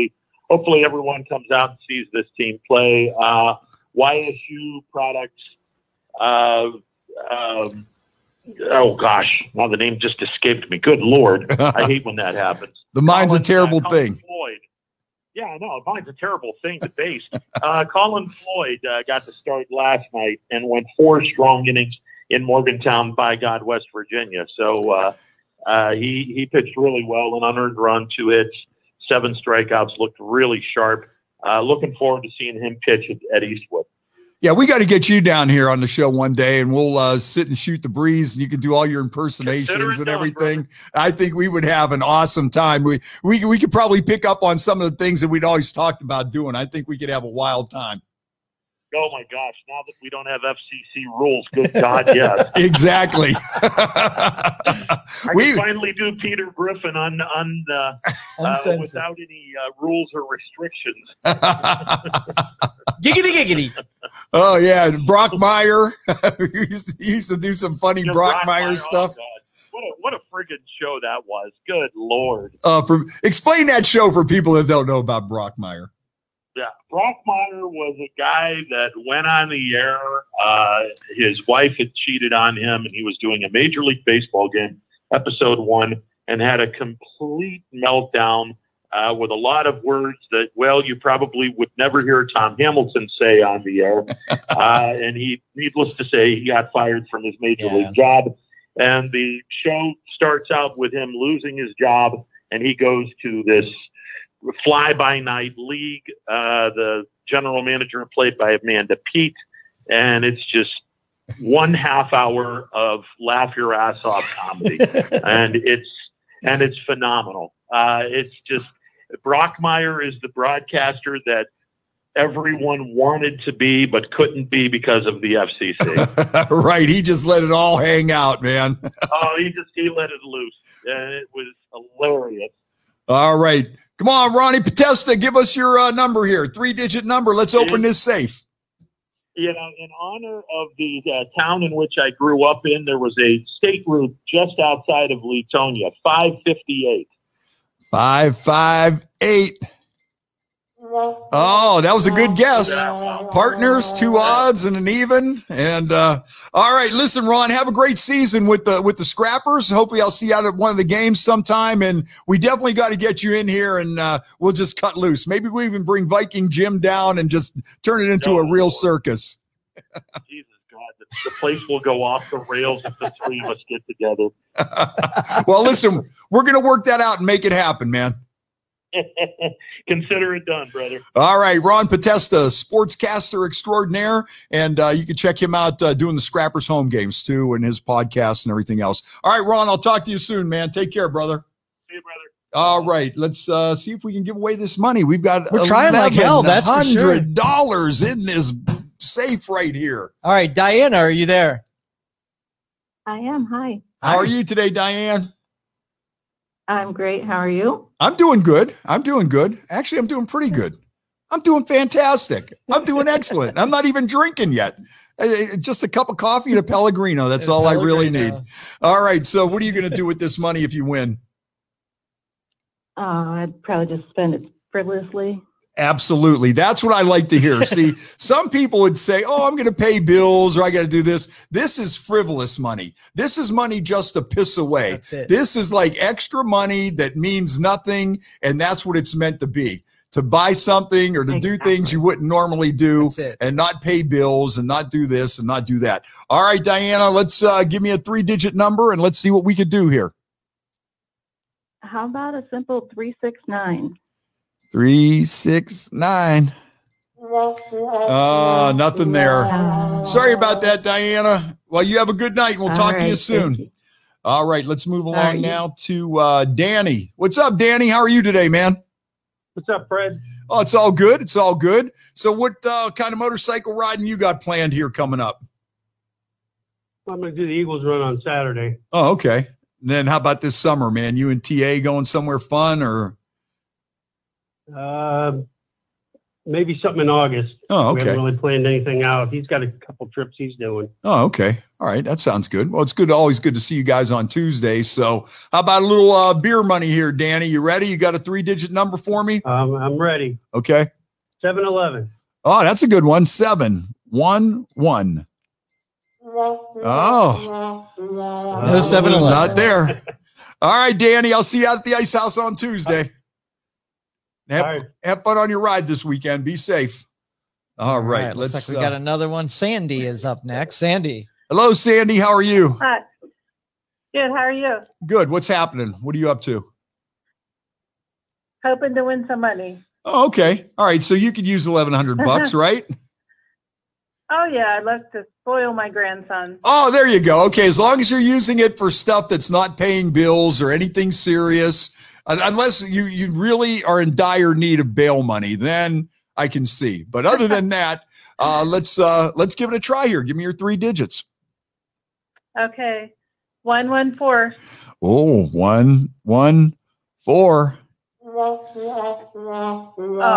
J: hopefully everyone comes out and sees this team play. Uh, Y S U products. Uh, um, oh gosh, now the name just escaped me. Good Lord, I hate when that happens.
C: The mind's
J: Colin,
C: a terrible
J: uh, Colin
C: thing.
J: Floyd. Yeah, I know. Mine's a terrible thing to base. Uh, Colin Floyd uh, got to start last night and went four strong innings in Morgantown, by God, West Virginia. So uh, uh, he he pitched really well, an unearned run, two hits, seven strikeouts, looked really sharp. Uh, looking forward to seeing him pitch at, at Eastwood.
C: Yeah, we got to get you down here on the show one day, and we'll uh, sit and shoot the breeze, and you can do all your impersonations and
J: done,
C: everything.
J: brother.
C: I think we would have an awesome time. We we we could probably pick up on some of the things that we'd always talked about doing. I think we could have a wild time.
J: Oh my gosh! Now that we don't have F C C rules, good God, yes.
C: Exactly.
J: I
C: we
J: can finally do Peter Griffin on on uh, uh,
D: Uncensored.
J: without any uh, rules or restrictions.
D: Giggity giggity.
C: Oh yeah, Brockmeyer. he, used to, he used to do some funny
J: Just
C: Brockmeyer
J: Brockmeyer,
C: stuff.
J: Oh God. What a what a friggin' show that was! Good Lord.
C: Uh, for explain that show for people that don't know about Brockmeyer.
J: Yeah, Brockmeyer was a guy that went on the air. Uh, his wife had cheated on him, and he was doing a Major League Baseball game, episode one, and had a complete meltdown uh, with a lot of words that, well, you probably would never hear Tom Hamilton say on the air. uh, and he, needless to say, he got fired from his Major
D: Yeah.
J: League job. And the show starts out with him losing his job, and he goes to this fly-by-night league. Uh, the general manager played by Amanda Peet, and it's just one half hour of laugh your ass off comedy, and it's and it's phenomenal. Uh, it's just Brockmeyer is the broadcaster that everyone wanted to be but couldn't be because of the F C C.
C: Right, he just let it all hang out, man.
J: Oh, he just he let it loose, and it was hilarious.
C: All right. Come on, Ronnie Potesta, give us your uh, number here. Three-digit number. Let's open this safe.
J: You know, in honor of the uh, town in which I grew up in, there was a state route just outside of Leetonia, five fifty-eight.
C: Five, five, eight. Oh, that was a good guess. Partners, two odds and an even. And uh, all right, listen, Ron, have a great season with the with the Scrappers. Hopefully, I'll see you out at one of the games sometime. And we definitely got to get you in here, and uh, we'll just cut loose. Maybe we even bring Viking Jim down and just turn it into a real circus.
J: Jesus God, the, the place will go off the rails if the three of us get together.
C: Well, listen, we're gonna work that out and make it happen, man.
J: Consider it done, brother.
C: All right, Ron Potesta, sportscaster extraordinaire, and uh, you can check him out uh, doing the Scrappers home games too, and his podcast and everything else. All right, Ron, I'll talk to you soon, man. Take care, brother.
J: See you, brother.
C: All right, let's uh, see if we can give away this money. We've got
D: We're trying like hell, that's for sure.
C: one hundred dollars in this safe right here.
D: All right, Diana, are you there?
K: I am. Hi.
C: How are you today, Diane?
K: I'm great. How are you?
C: I'm doing good. I'm doing good. Actually, I'm doing pretty good. I'm doing fantastic. I'm doing excellent. I'm not even drinking yet. Uh, Just a cup of coffee and a Pellegrino. That's all I really need. All right. So what are you going to do with this money if you win?
K: Uh, I'd probably just spend it frivolously.
C: Absolutely. That's what I like to hear. See, some people would say, oh, I'm going to pay bills or I got to do this. This is frivolous money. This is money just to piss away.
D: That's it.
C: This is like extra money that means nothing. And that's what it's meant to be, to buy something or to do things you wouldn't normally do and not pay bills and not do this and not do that. All right, Diana, let's uh, give me a three digit number and let's see what we could do here.
K: How about a simple three six nine?
C: Three, six, nine. Oh, nothing there. Sorry about that, Diana. Well, you have a good night, and we'll
K: All
C: talk to you
K: right,
C: soon.
K: thank you.
C: All right, let's move along
K: right, you-
C: now to uh, Danny. What's up, Danny? How are you today, man?
L: What's up, Fred?
C: Oh, it's all good. It's all good. So what uh, kind of motorcycle riding you got planned here coming up?
L: I'm going to do the Eagles run on Saturday.
C: Oh, okay. And then how about this summer, man? You and T A going somewhere fun or?
L: Uh, maybe something in August.
C: Oh,
L: We
C: okay.
L: haven't really planned anything out. He's got a couple trips he's doing.
C: Oh, okay. All right. That sounds good. Well, it's good. Always good to see you guys on Tuesday. So how about a little uh, beer money here, Danny? You ready? You got a three digit number for me?
L: Um, I'm ready.
C: Okay.
L: seven eleven.
C: Oh, that's a good one. Seven, one, one. Oh,
D: No seven eleven.
C: Not there. All right, Danny. I'll see you at the Ice House on Tuesday. Have,
L: All right.
C: have fun on your ride this weekend. Be safe. All right.
D: All looks
C: let's.
D: like we
C: uh,
D: got another one. Sandy is up next. Sandy.
C: hello, Sandy. How are you?
M: Hi. Good. How are you?
C: Good. What's happening? What are you up to?
M: Hoping to win some money.
C: Oh, okay. All right. So you could use eleven hundred bucks, right?
M: Oh yeah, I'd love to spoil my grandson.
C: Oh, there you go. Okay. As long as you're using it for stuff that's not paying bills or anything serious, un- unless you, you really are in dire need of bail money, then I can see. But other than that, uh, let's, uh, let's give it a try here. Give me your three digits.
M: Okay, one one four.
C: Oh, one, one, four.
M: Oh,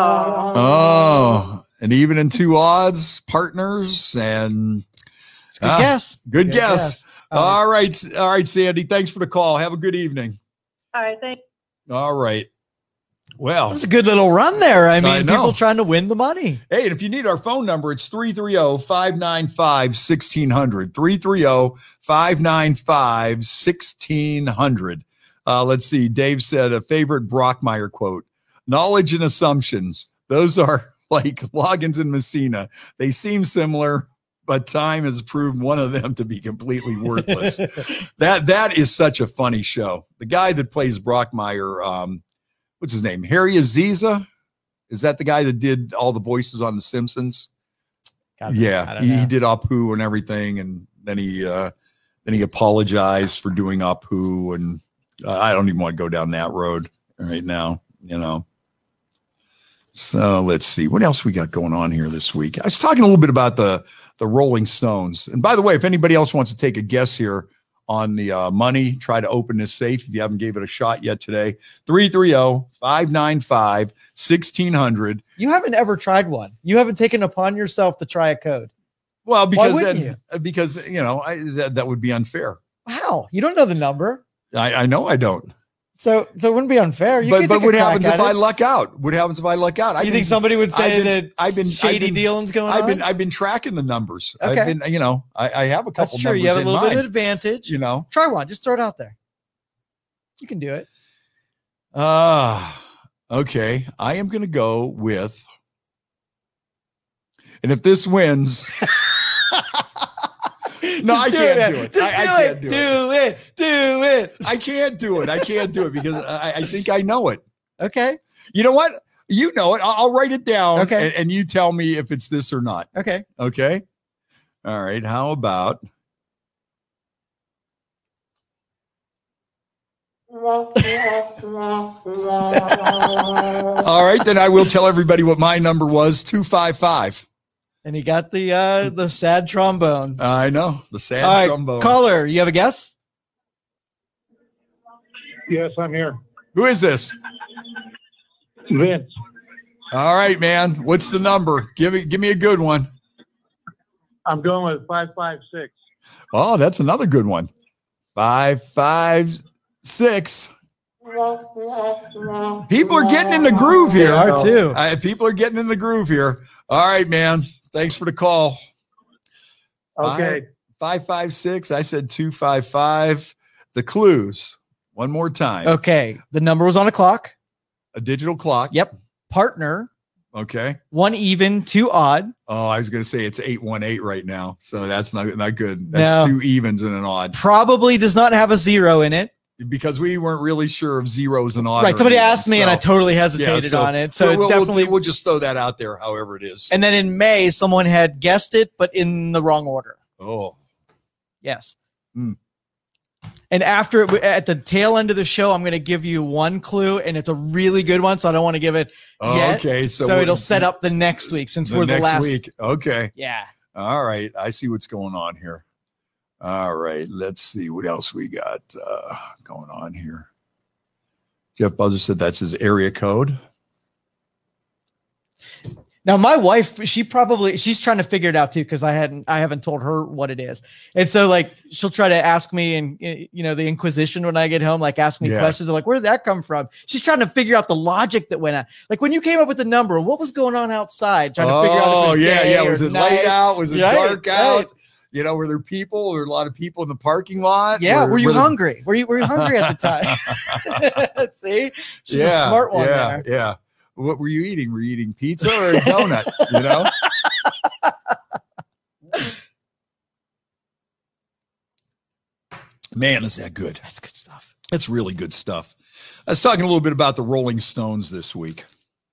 C: Oh, and even in two odds, partners, and
D: It's a good
C: Ah,
D: guess.
C: good,
D: Good
C: guess.
D: guess. Oh.
C: All right, all right, Sandy. Thanks for the call. Have a good evening.
M: all right. Thank.
C: All right. Well,
D: It's a good little run there. I mean,
C: know.
D: people trying to win the money.
C: hey, and if you need our phone number, it's three three zero, five nine five, one six zero zero. three three zero, five nine five, one six zero zero. Uh, let's see. Dave said a favorite Brockmeyer quote: knowledge and assumptions. Those are like Loggins and Messina. They seem similar, but time has proved one of them to be completely worthless. that that is such a funny show. The guy that plays Brockmeyer, um, what's his name? Harry Aziza? Is that the guy that did all the voices on The Simpsons?
D: God, I
C: Yeah,
D: don't
C: he, he
D: know.
C: did Apu and everything, and then he uh, then he apologized for doing Apu, and uh, I don't even want to go down that road right now, you know. So let's see what else we got going on here this week. I was talking a little bit about the the Rolling Stones, and by the way, if anybody else wants to take a guess here on the uh, money, try to open this safe if you haven't gave it a shot yet today. three three zero, five nine five, one six zero zero.
D: You haven't ever tried one. You haven't taken upon yourself to try a code.
C: Well, because
D: wouldn't
C: then, uh, because you know I, that that would be unfair.
D: How? You don't know the number.
C: I, I know I don't.
D: So so it wouldn't be unfair. You
C: but
D: could
C: but
D: take a
C: what
D: crack
C: happens
D: at
C: if I
D: it.
C: luck out? What happens if I luck out? I've
D: You
C: been-
D: think somebody would say
C: I've been-
D: that
C: I've been
D: shady
C: I've been,
D: dealing's going
C: I've
D: on?
C: been I've been tracking the numbers.
D: Okay.
C: I've been you know I, I have a couple.
D: That's true.
C: Numbers
D: You have a
C: in
D: little
C: mind,
D: bit of advantage.
C: You know.
D: Try one. Just throw it out there. You can do it.
C: Ah, okay. I am going to go with, and if this wins, no, I
D: Just
C: can't
D: man.
C: do it.
D: Just
C: I, I
D: do
C: can't
D: it.
C: do,
D: do
C: it.
D: it. Do it.
C: I can't do it. I can't do it because I, I think I know it.
D: Okay.
C: You know what? You know it. I'll, I'll write it down.
D: Okay.
C: And, and you tell me if it's this or not.
D: Okay.
C: Okay. All right. How about? All right, then I will tell everybody what my number was, two five five.
D: And he got the uh the sad trombone.
C: I know, the sad
D: All right,
C: trombone.
D: caller, you have a guess?
F: Yes, I'm here.
C: Who is this?
F: Vince.
C: All right, man. What's the number? Give it give me a good one.
F: I'm going with five five six.
C: Oh, that's another good one. Five five six. People are getting in the groove here.
D: They are too.
C: Uh, people are getting in the groove here. All right, man. Thanks for the call.
F: Okay.
C: Five, five, five, six. I said two, five, five. The clues. One more time.
D: Okay. The number was on a clock.
C: A digital clock.
D: Yep. Partner.
C: Okay.
D: One even, two odd.
C: Oh, I was going to say it's eight one eight right now. So that's not, not good. That's
D: No.
C: two evens and an odd.
D: Probably does not have a zero in it.
C: Because we weren't really sure of zeros and odds.
D: Right. Somebody asked me and I totally hesitated
C: so
D: on it. So
C: we'll, we'll-
D: definitely.
C: we'll just throw that out there, however it is.
D: And then in May, someone had guessed it, but in the wrong order.
C: Oh,
D: Yes.
C: Hmm.
D: And after it, at the tail end of the show, I'm going to give you one clue, and it's a really good one. So I don't want to give it
C: Oh,
D: yet.
C: okay. So,
D: So,
C: we're-
D: it'll set up the next week since
C: the
D: we're the
C: next
D: last
C: week. Okay.
D: Yeah.
C: All right. I see what's going on here. All right. Let's see what else we got uh, going on here. Jeff Buzzer said that's his area code.
D: Now, my wife, she probably, she's trying to figure it out too, because I hadn't, I haven't told her what it is. And so like, she'll try to ask me and, you know, the Inquisition when I get home, like ask me
C: Yeah.
D: questions. I'm like, where did that come from? She's trying to figure out the logic that went on. Like when you came up with the number, what was going on outside? Trying to figure out if it
C: Oh
D: was
C: yeah,
D: day
C: yeah.
D: or
C: Was it
D: night.
C: light out? Was it
D: Right,
C: dark out?
D: right.
C: You know, were there people? Were there a lot of people in the parking lot?
D: Yeah. Were, you
C: there-
D: hungry? Were you, were you hungry at the time? See, she's
C: yeah,
D: a smart one
C: yeah,
D: there.
C: Yeah. What were you eating? Were you eating pizza or a donut? You know? Man, is that good?
D: That's good stuff.
C: That's really good stuff. I was talking a little bit about the Rolling Stones this week.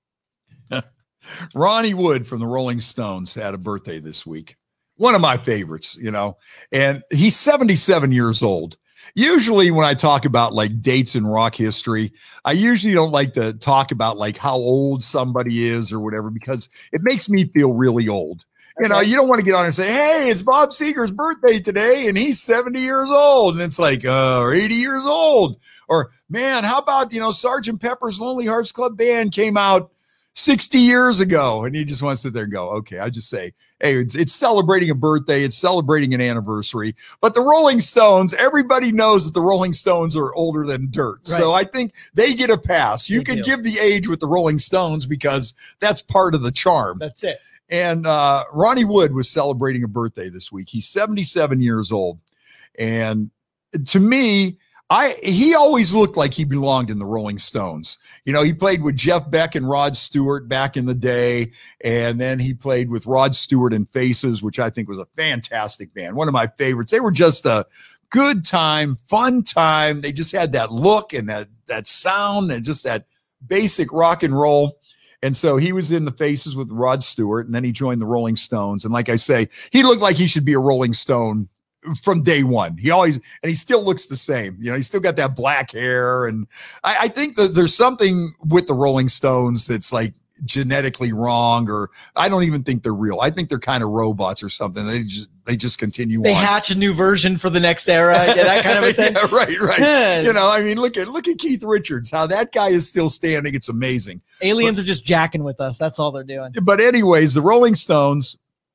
C: Ronnie Wood from the Rolling Stones had a birthday this week. One of my favorites, you know, and he's seventy-seven years old. Usually when I talk about like dates in rock history, I usually don't like to talk about like how old somebody is or whatever, because it makes me feel really old. You know, you don't want to get on and say, hey, it's Bob Seger's birthday today and he's seventy years old. And it's like, uh, or eighty years old. Or, man, how about, you know, Sergeant Pepper's Lonely Hearts Club Band came out sixty years ago. And you just want to sit there and go, okay, I just say, hey, it's, it's celebrating a birthday. It's celebrating an anniversary. But the Rolling Stones, everybody knows that the Rolling Stones are older than dirt.
D: Right.
C: So I think they get a pass. You
D: They
C: can
D: do.
C: give the age with the Rolling Stones because that's part of the charm.
D: That's it.
C: And uh, Ronnie Wood was celebrating a birthday this week. He's seventy-seven years old. And to me, I he always looked like he belonged in the Rolling Stones. You know, he played with Jeff Beck and Rod Stewart back in the day. And then he played with Rod Stewart and Faces, which I think was a fantastic band. One of my favorites. They were just a good time, fun time. They just had that look and that, that sound and just that basic rock and roll. And so he was in the Faces with Rod Stewart, and then he joined the Rolling Stones. And like I say, he looked like he should be a Rolling Stone from day one. He always, and he still looks the same. You know, he's still got that black hair. And I, I think that there's something with the Rolling Stones that's like genetically wrong, or I don't even think they're real. I think they're kind of robots or something. They just, they just continue
D: They
C: on.
D: hatch a new version for the next era. Yeah, that kind of a thing.
C: Yeah, right, right.
D: Yeah.
C: You know, I mean, look at look at Keith Richards, how that guy is still standing. It's amazing.
D: Aliens are just jacking with us. That's all they're doing.
C: But anyways, the Rolling Stones,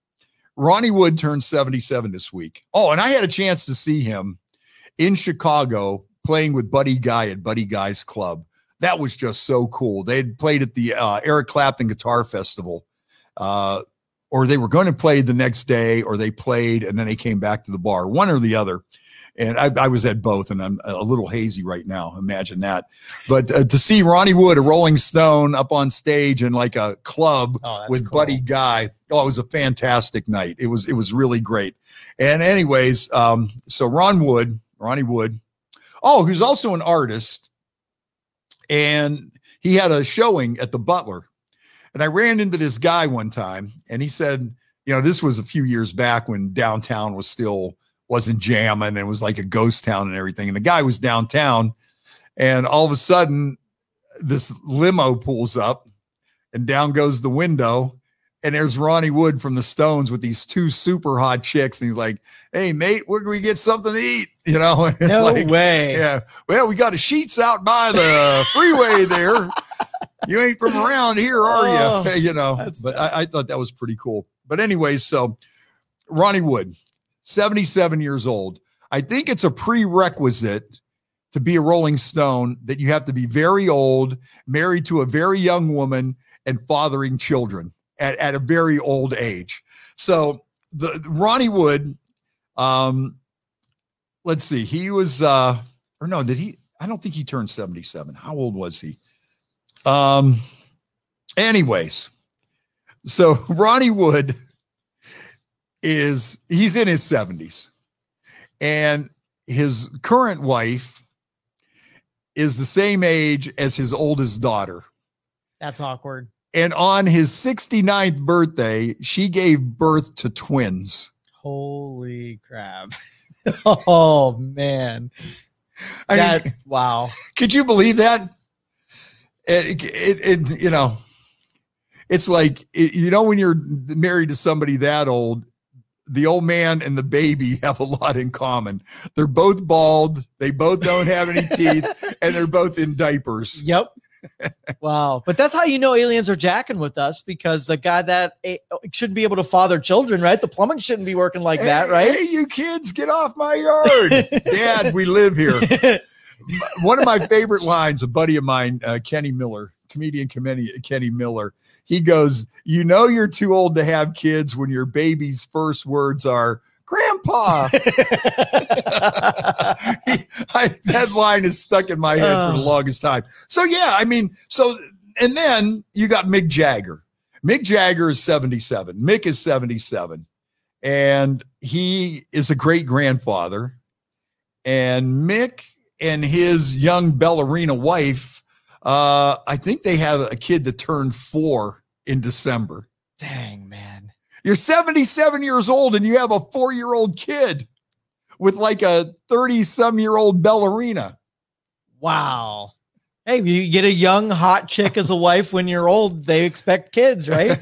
C: Ronnie Wood turned seventy-seven this week. Oh, and I had a chance to see him in Chicago playing with Buddy Guy at Buddy Guy's Club. That was just so cool. They had played at the uh, Eric Clapton Guitar Festival, uh, or they were going to play the next day, or they played and then they came back to the bar, one or the other. And I, I was at both, and I'm a little hazy right now. Imagine that. But uh, to see Ronnie Wood, a Rolling Stone, up on stage in like a club
D: Oh, that's
C: with
D: cool.
C: Buddy Guy, oh, it was a fantastic night. It was it was really great. And anyways, um, so Ron Wood, Ronnie Wood, oh, who's also an artist, and he had a showing at the Butler. And I ran into this guy one time, and he said, you know, this was a few years back when downtown was still wasn't jamming and it was like a ghost town and everything. And the guy was downtown, and all of a sudden this limo pulls up and down goes the window, and there's Ronnie Wood from the Stones with these two super hot chicks. And he's like, hey mate, where can we get something to eat? You know, and it's
D: No
C: like,
D: way.
C: yeah, well, we got a Sheets out by the freeway there. You ain't from around here, are you?
D: Oh,
C: You know,
D: that's
C: but I, I thought that was pretty cool. But anyways, so Ronnie Wood, seventy-seven years old. I think it's a prerequisite to be a Rolling Stone that you have to be very old, married to a very young woman, and fathering children at, at a very old age. So the Ronnie Wood, um, let's see, he was, uh, or no, did he? I don't think he turned seventy-seven. How old was he? Um, anyways, so Ronnie Wood is, he's in his seventies, and his current wife is the same age as his oldest daughter.
D: That's awkward.
C: And on his sixty-ninth birthday, she gave birth to twins.
D: Holy crap. Oh man.
C: I
D: That,
C: mean,
D: wow.
C: could you believe that? It, it, it, you know, it's like, it, you know, when you're married to somebody that old, the old man and the baby have a lot in common. They're both bald. They both don't have any teeth, and they're both in diapers.
D: Yep. Wow. But that's how you know aliens are jacking with us, because the guy that eh, shouldn't be able to father children, right? The plumbing shouldn't be working like that, right?
C: Hey, you kids, get off my yard. Dad, we live here. One of my favorite lines, a buddy of mine, uh, Kenny Miller, comedian Kenny, Kenny Miller, he goes, you know you're too old to have kids when your baby's first words are, Grandpa. he, I, that line is stuck in my head uh. for the longest time. So, yeah, I mean, so, and then you got Mick Jagger. Mick Jagger is seventy-seven. Mick is seventy-seven. And he is a great grandfather. And Mick and his young ballerina wife, uh, I think they have a kid that turned four in December.
D: Dang, man.
C: You're seventy-seven years old and you have a four-year-old kid with like a thirty-some-year-old ballerina.
D: Wow. Hey, you get a young, hot chick as a wife when you're old, they expect kids, right?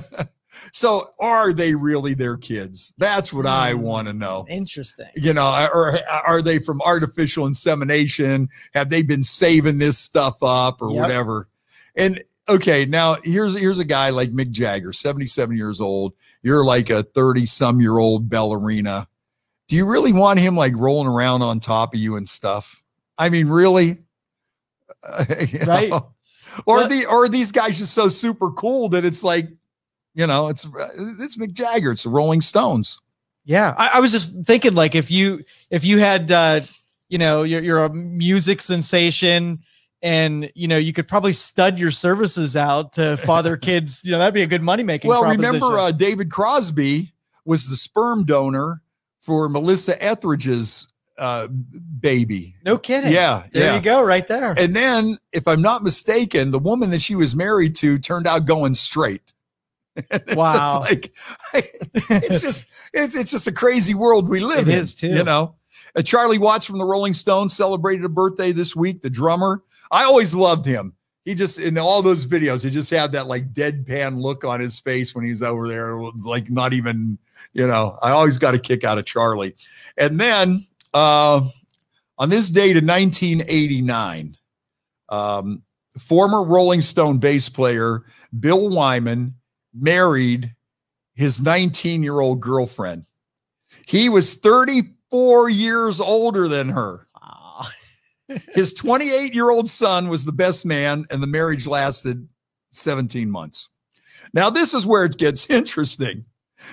C: So are they really their kids? That's what I want to know.
D: Interesting.
C: You know, or are they from artificial insemination? Have they been saving this stuff up or
D: Yep.
C: whatever? And okay, now here's here's a guy like Mick Jagger, seventy-seven years old. You're like a thirty-some-year-old ballerina. Do you really want him like rolling around on top of you and stuff? I mean, really? Uh, you
D: Right.
C: know? Or
D: Well-
C: the or are these guys just so super cool that it's like, you know, it's it's Mick Jagger, it's the Rolling Stones.
D: Yeah, I, I was just thinking, like, if you if you had, uh, you know, you're you're a music sensation, and you know, you could probably stud your services out to father kids. You know, that'd be a good money making.
C: Well, remember, uh, David Crosby was the sperm donor for Melissa Etheridge's uh, baby.
D: No kidding.
C: Yeah,
D: there
C: yeah.
D: you go, right there.
C: And then, if I'm not mistaken, the woman that she was married to turned out going straight. It's
D: Wow.
C: just like it's just it's it's just a crazy world we live
D: It
C: in.
D: is, too.
C: You know, uh, Charlie Watts from the Rolling Stones celebrated a birthday this week. The drummer, I always loved him. He just in all those videos, he just had that like deadpan look on his face when he was over there, like not even. You know, I always got a kick out of Charlie. And then uh, on this date in nineteen eighty-nine, um, former Rolling Stone bass player Bill Wyman married his nineteen-year-old girlfriend. He was thirty-four years older than her.
D: Wow.
C: His twenty-eight-year-old son was the best man, and the marriage lasted seventeen months. Now, this is where it gets interesting.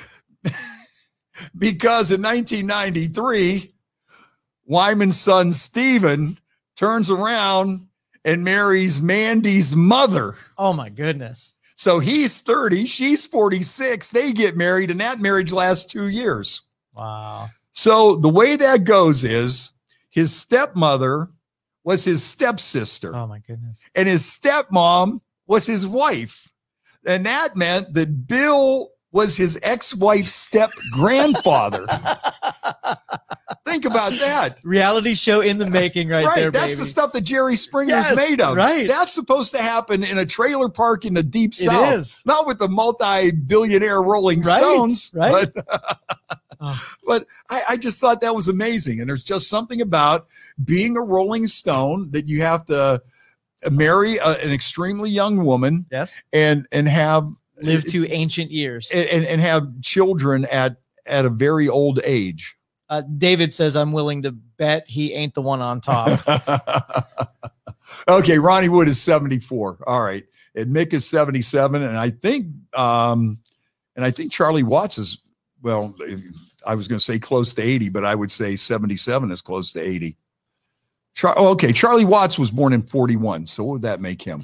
C: Because in nineteen ninety-three, Wyman's son, Stephen, turns around and marries Mandy's mother.
D: Oh, my goodness.
C: So he's thirty, she's forty-six. They get married, and that marriage lasts two years.
D: Wow.
C: So the way that goes is his stepmother was his stepsister,
D: Oh, my goodness.
C: and his stepmom was his wife. And that meant that Bill was his ex-wife's step-grandfather. Think about that.
D: Reality show in the making right,
C: Right,
D: there,
C: that's
D: baby.
C: the stuff that Jerry Springer
D: Yes,
C: is made of.
D: right.
C: That's supposed to happen in a trailer park in the deep
D: It
C: south.
D: is.
C: Not with the multi-billionaire Rolling
D: Right,
C: Stones.
D: right.
C: But,
D: Oh.
C: but I, I just thought that was amazing. And there's just something about being a Rolling Stone that you have to marry a, an extremely young woman
D: Yes.
C: and and have
D: Live to ancient years.
C: and, and have children at at a very old age.
D: Uh, David says, I'm willing to bet he ain't the one on top.
C: Okay, Ronnie Wood is seventy-four. All right. And Mick is seventy-seven. And I think um, and I think Charlie Watts is, well, I was going to say close to eighty, but I would say seventy-seven is close to eighty. Char- oh, okay, Charlie Watts was born in forty-one. So what would that make him?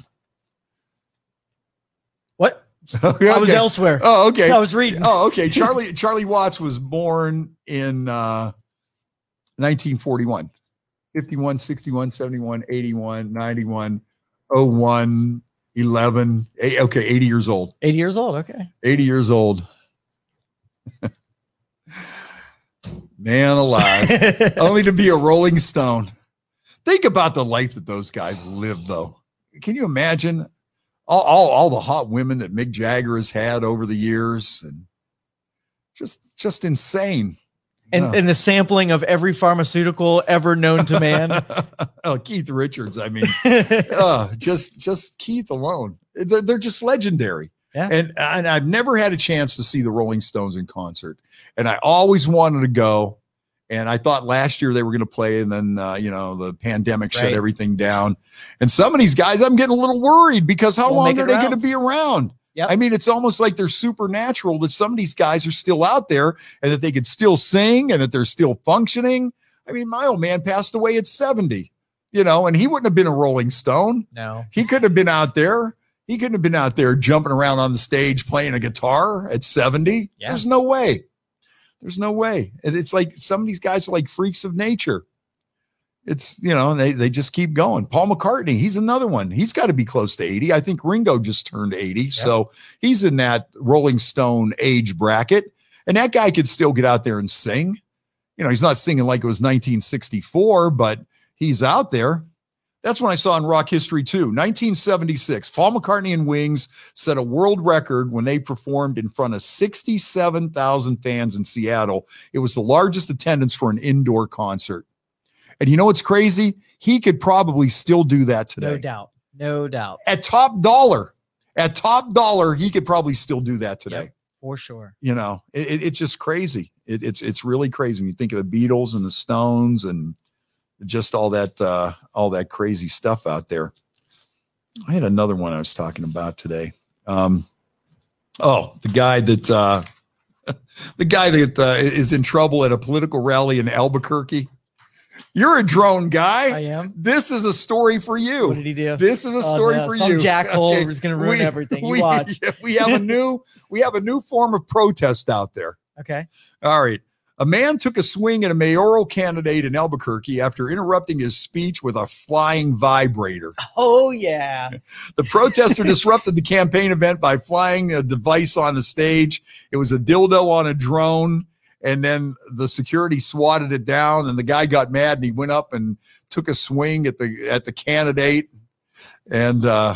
D: What?
C: Okay.
D: I was elsewhere.
C: Oh, okay.
D: I was reading.
C: Oh, okay. Charlie Charlie Watts was born in uh, nineteen forty-one. fifty-one, sixty-one, seventy-one, eighty-one, ninety-one, oh one, eleven. Eight, okay, eighty years old.
D: eighty years old. Okay.
C: eighty years old. Man alive. Only to be a Rolling Stone. Think about the life that those guys lived, though. Can you imagine all, all, all the hot women that Mick Jagger has had over the years? And just, just insane.
D: And
C: No.
D: and the sampling of every pharmaceutical ever known to man.
C: Oh, Keith Richards. I mean, uh, just just Keith alone. They're, they're just legendary.
D: Yeah.
C: And and I've never had a chance to see the Rolling Stones in concert, and I always wanted to go. And I thought last year they were going to play, and then uh, you know the pandemic shut
D: Right.
C: everything down. And some of these guys, I'm getting a little worried because how
D: Won't
C: long
D: make
C: are
D: it
C: they
D: around.
C: going to be around?
D: Yep.
C: I mean, it's almost like they're supernatural that some of these guys are still out there and that they could still sing and that they're still functioning. I mean, my old man passed away at seventy, you know, and he wouldn't have been a Rolling Stone.
D: No.
C: He couldn't have been out there. He couldn't have been out there jumping around on the stage playing a guitar at seventy.
D: Yeah.
C: There's no way. There's no way. And it's like some of these guys are like freaks of nature. It's, you know, they, they just keep going. Paul McCartney, he's another one. He's got to be close to eighty. I think Ringo just turned eighty. So he's in that Rolling Stone age bracket. And that guy could still get out there and sing. You know, he's not singing like it was nineteen sixty-four, but he's out there. That's when I saw in Rock History too. nineteen seventy-six, Paul McCartney and Wings set a world record when they performed in front of sixty-seven thousand fans in Seattle. It was the largest attendance for an indoor concert. And you know what's crazy? He could probably still do that today.
D: No doubt. No doubt.
C: At top dollar, at top dollar, he could probably still do that today.
D: Yep, for sure.
C: You know, it, it, it's just crazy. It, it's it's really crazy when you think of the Beatles and the Stones and just all that uh, all that crazy stuff out there. I had another one I was talking about today. Um, oh, the guy that uh, the guy that uh, is in trouble at a political rally in Albuquerque. You're a drone guy.
D: I am.
C: This is a story for you.
D: What did he do?
C: This is a
D: Oh,
C: story
D: no,
C: for
D: some
C: you.
D: jackhole
C: Okay,
D: is going to ruin
C: we-
D: everything. You
C: we,
D: watch.
C: We have a new we have a new form of protest out there.
D: Okay.
C: All right. A man took a swing at a mayoral candidate in Albuquerque after interrupting his speech with a flying vibrator.
D: Oh, yeah.
C: The protester disrupted the campaign event by flying a device on the stage. It was a dildo on a drone. And then the security swatted it down, and the guy got mad, and he went up and took a swing at the at the candidate. And uh,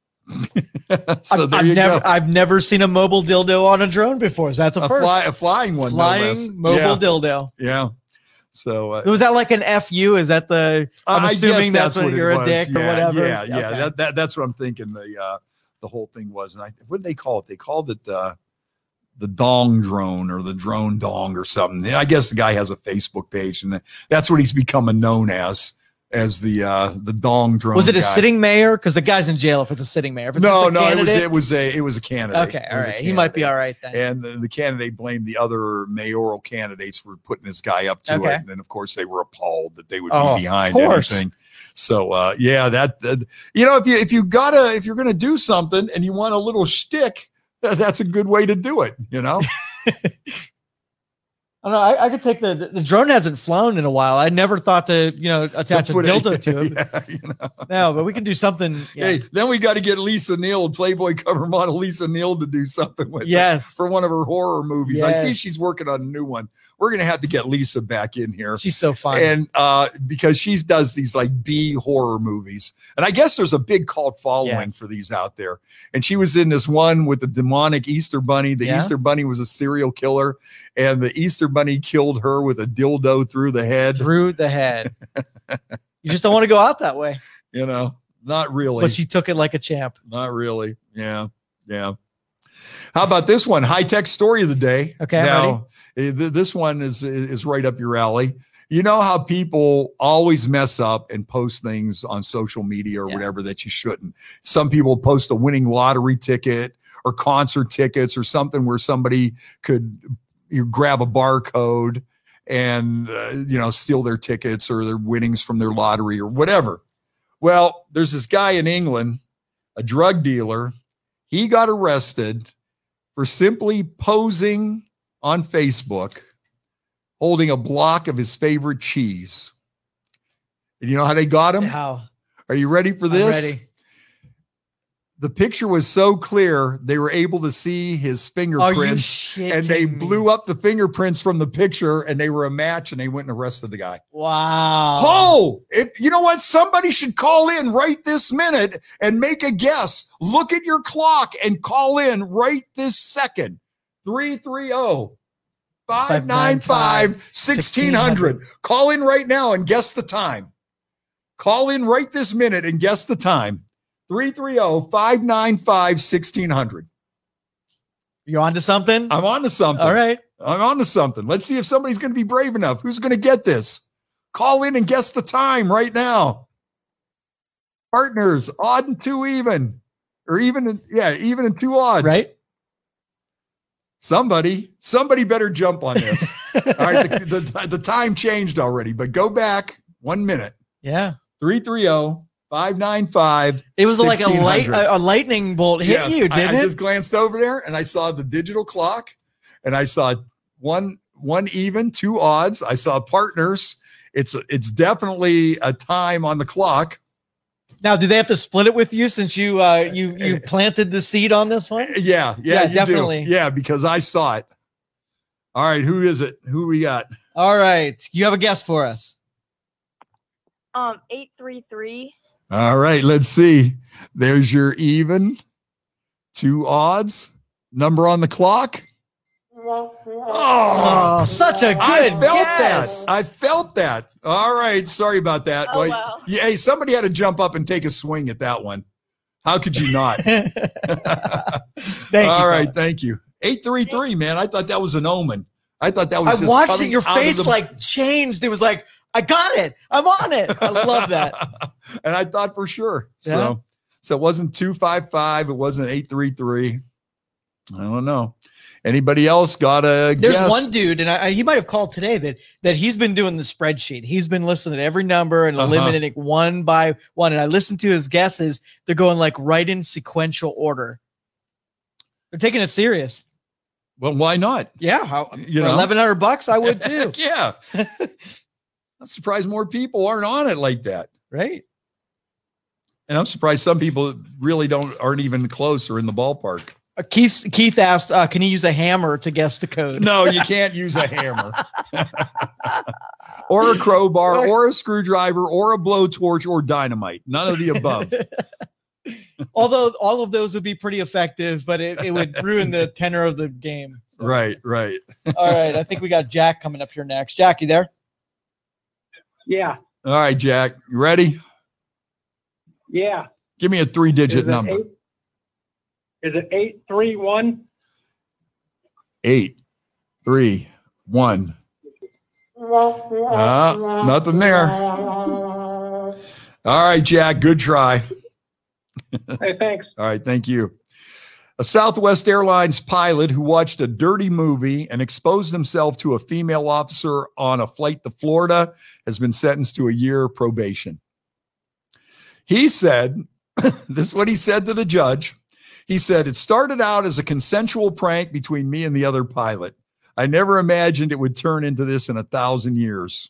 C: so
D: I've,
C: there
D: I've
C: you
D: never,
C: go.
D: I've never seen a mobile dildo on a drone before. So that's a,
C: A,
D: first.
C: fly, a flying one, no
D: Flying
C: less.
D: mobile
C: yeah.
D: dildo.
C: Yeah. So uh,
D: Was that like an F U? Is that the? I'm
C: I
D: assuming
C: guess
D: that's, what
C: it
D: you're
C: was.
D: a dick
C: yeah,
D: or whatever.
C: Yeah, yeah.
D: Okay.
C: That, that that's what I'm thinking. The uh, the whole thing was, and I what did they call it? They called it uh, the dong drone or the drone dong or something. I guess the guy has a Facebook page, and that's what he's becoming known as as the uh, the dong drone.
D: Was it a
C: guy.
D: sitting mayor? Because the guy's in jail if it's a sitting mayor. If it's
C: No,
D: just a
C: no, it was
D: candidate-
C: it was a it was a candidate.
D: Okay,
C: It
D: all
C: was a
D: right. He might be
C: candidate.
D: all right then.
C: And the, the candidate blamed the other mayoral candidates for putting this guy up to
D: Okay.
C: it. And then, of course, they were appalled that they would
D: Oh,
C: be behind
D: of course.
C: anything. So, uh, yeah, that, that you know, if you if you gotta if you're gonna do something and you want a little shtick, that's a good way to do it. You know.
D: I don't know. I, I could take the the drone hasn't flown in a while. I never thought to you know attach a
C: put it-
D: dildo to it.
C: Yeah, you know.
D: No, but we can do something. Yeah.
C: Hey, then we got to get Lisa Neal, Playboy cover model Lisa Neal, to do something with it
D: Yes.
C: for one of her horror movies. I see
D: Yes.
C: she's working on a new one. We're gonna have to get Lisa back in here.
D: She's so fun.
C: And uh, because she does these like B horror movies, and I guess there's a big cult following
D: Yes.
C: for these out there. And she was in this one with the demonic Easter Bunny. The
D: Yeah.
C: Easter Bunny was a serial killer, and the Easter Bunny killed her with a dildo through the head.
D: Through the head. You just don't want to go out that way.
C: You know, not really.
D: But she took it like a champ.
C: Not really. Yeah. Yeah. How about this one? High tech story of the day.
D: Okay, I'm
C: Now, eh, th- this one is is right up your alley. You know how people always mess up and post things on social media or
D: Yeah.
C: whatever that you shouldn't. Some people post a winning lottery ticket or concert tickets or something where somebody could you grab a barcode and uh, you know steal their tickets or their winnings from their lottery or whatever. Well, there's this guy in England, a drug dealer. He got arrested for simply posing on Facebook holding a block of his favorite cheese. And you know how they got him?
D: How?
C: Are you ready for
D: I'm
C: this?
D: ready.
C: The picture was so clear, they were able to see his fingerprints,
D: shitting
C: and they
D: me?
C: blew up the fingerprints from the picture, and they were a match, and they went and arrested the guy.
D: Wow.
C: Oh, it, you know what? Somebody should call in right this minute and make a guess. Look at your clock and call in right this second. three three zero, five nine five, sixteen hundred. Call in right now and guess the time. Call in right this minute and guess the time. three three zero, five nine five, sixteen hundred.
D: You on to something?
C: I'm on to something.
D: All right.
C: I'm on to something. Let's see if somebody's going to be brave enough. Who's going to get this? Call in and guess the time right now. Partners, odd and two even. Or even, in, yeah, even in two odds.
D: Right.
C: Somebody, somebody better jump on this. All right. The, the, the time changed already, but go back one minute.
D: Yeah.
C: three three zero, five nine five.
D: It was like a light, a, a lightning bolt hit
C: Yes,
D: you, didn't
C: I, I
D: it?
C: just glanced over there and I saw the digital clock and I saw one, one even, two odds. I saw partners. It's, it's definitely a time on the clock.
D: Now, do they have to split it with you since you uh, you you planted the seed on this one?
C: Yeah, yeah,
D: Yeah,
C: you
D: definitely.
C: do. Yeah, because I saw it. All right, who is it? Who we got?
D: All right, you have a guess for us.
N: Um, eight three three.
C: All right, let's see. There's your even, two odds, number on the clock.
D: Oh, such a good
C: I felt
D: guess.
C: that. I felt that. All right, sorry about that.
N: Oh,
C: Well,
N: wow.
C: yeah, hey, somebody had to jump up and take a swing at that one. How could you not?
D: Thank
C: All
D: you.
C: right, thank you. eight three three, man. I thought that was an omen. I thought that was
D: I
C: just
D: watched it.
C: coming
D: Your
C: out of
D: face
C: the-
D: like changed. It was like, I got it. I'm on it. I love that.
C: And I thought for sure.
D: Yeah.
C: So, so it wasn't two five five. It wasn't eight three three. I don't know. Anybody else got a
D: There's
C: guess?
D: one dude, and I, he might have called today that that he's been doing the spreadsheet. He's been listening to every number and
C: Uh-huh.
D: eliminating one by one. And I listened to his guesses. They're going like right in sequential order. They're taking it serious.
C: Well, why not?
D: Yeah, how,
C: You
D: for
C: know?
D: eleven hundred bucks, I would too.
C: Yeah. I'm surprised more people aren't on it like that.
D: Right.
C: And I'm surprised some people really don't aren't even close or in the ballpark.
D: Uh, Keith Keith asked, uh, "Can you use a hammer to guess the code?"
C: No, you can't use a hammer. Or a crowbar, or a screwdriver, or a blowtorch, or dynamite. None of the above.
D: Although all of those would be pretty effective, but it, it would ruin the tenor of the game.
C: Right, right.
D: All right, I think we got Jack coming up here next. Jack, you there?
F: Yeah.
C: All right, Jack. You ready?
F: Yeah.
C: Give me a three-digit
F: Is it
C: number.
F: eight- Is it eight three one?
C: Eight, three, one. Uh, nothing there. All right, Jack. Good try.
F: Hey, thanks.
C: All right, thank you. A Southwest Airlines pilot who watched a dirty movie and exposed himself to a female officer on a flight to Florida has been sentenced to a year probation. He said, this is what he said to the judge. He said, "It started out as a consensual prank between me and the other pilot. I never imagined it would turn into this in a thousand years."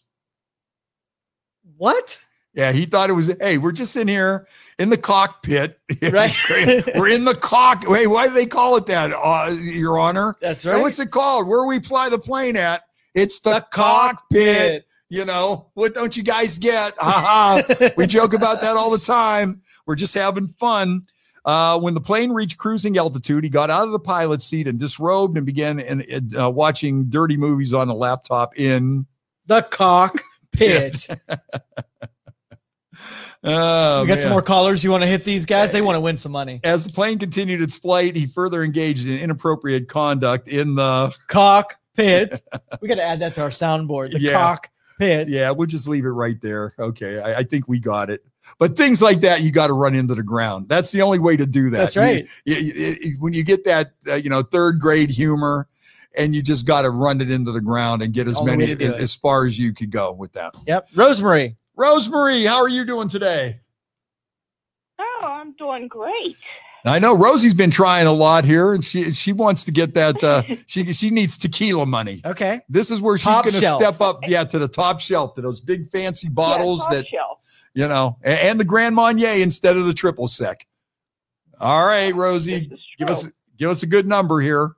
D: What?
C: Yeah, he thought it was, hey, we're just in here in the cockpit.
D: Right.
C: We're in the cock. Wait, why do they call it that, uh, Your Honor?
D: That's
C: And
D: right.
C: what's it called? Where we fly the plane at? It's the,
D: The
C: cockpit.
D: cockpit.
C: You know, what don't you guys get? Ha ha. We joke about that all the time. We're just having fun. Uh, when the plane reached cruising altitude, he got out of the pilot's seat and disrobed and began in, in, uh, watching dirty movies on a laptop in
D: The cockpit.
C: Oh,
D: we got some
C: man.
D: more callers. You want to hit these guys? They want to win some money.
C: As the plane continued its flight, he further engaged in inappropriate conduct in the
D: Cockpit. We got to add that to our soundboard. The
C: Yeah.
D: cockpit.
C: Yeah, we'll just leave it right there. Okay, I, I think we got it. But things like that, you got to run into the ground. That's the only way to do that.
D: That's right.
C: You- you- you- when you get that, uh, you know, third grade humor, and you just got to run it into the ground and get as
D: Only way
C: many
D: to do
C: as,
D: it.
C: as far as you could go with that.
D: Yep. Rosemary.
C: Rosemary, how are you doing today?
N: Oh, I'm doing great.
C: I know Rosie's been trying a lot here, and she she wants to get that. Uh, she she needs tequila money.
D: Okay.
C: This is where she's
D: Top
C: going to
D: shelf.
C: step up, yeah, to the top shelf, to those big fancy bottles
N: top
C: that
N: shelf.
C: you know, and, and the Grand Marnier instead of the triple sec. All right, Rosie,
N: This is
C: give us
N: true.
C: give us a good number here.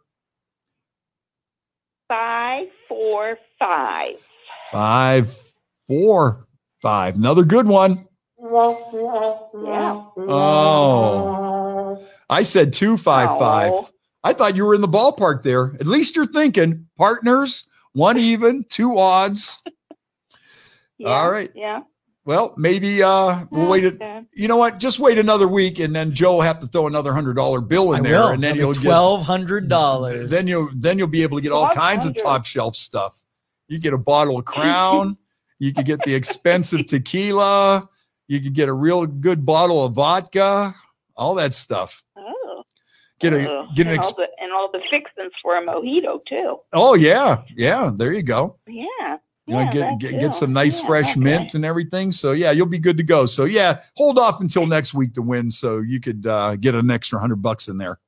N: Five, four, five.
C: Five, four, five. Another good one.
N: Yeah.
C: Oh, I said two five five.
N: Oh.
C: I thought you were in the ballpark there. At least you're thinking partners, one even, two odds.
N: Yeah,
C: All right.
N: Yeah.
C: Well, maybe uh, we'll wait.
N: Okay.
C: A, you know what? Just wait another week, and then Joe will have to throw another hundred dollar bill in
D: I
C: there,
D: will.
C: and then
D: That'll
C: you'll
D: be
C: get
D: twelve hundred dollars.
C: Then you'll then you'll be able to get all kinds of top shelf stuff. You get a bottle of Crown. You could get the expensive tequila. You could get a real good bottle of vodka. All that stuff.
N: Oh.
C: Get a
N: Oh.
C: get an
N: and,
C: ex-
N: all the, and all the fixings for a mojito too.
C: Oh yeah, yeah. There you go.
N: Yeah.
C: You know,
N: yeah,
C: get
N: that
C: get,
N: too.
C: get some nice
N: Yeah,
C: fresh
N: okay.
C: mint and everything. So yeah, you'll be good to go. So yeah, hold off until next week to win, so you could uh, get an extra hundred bucks in there.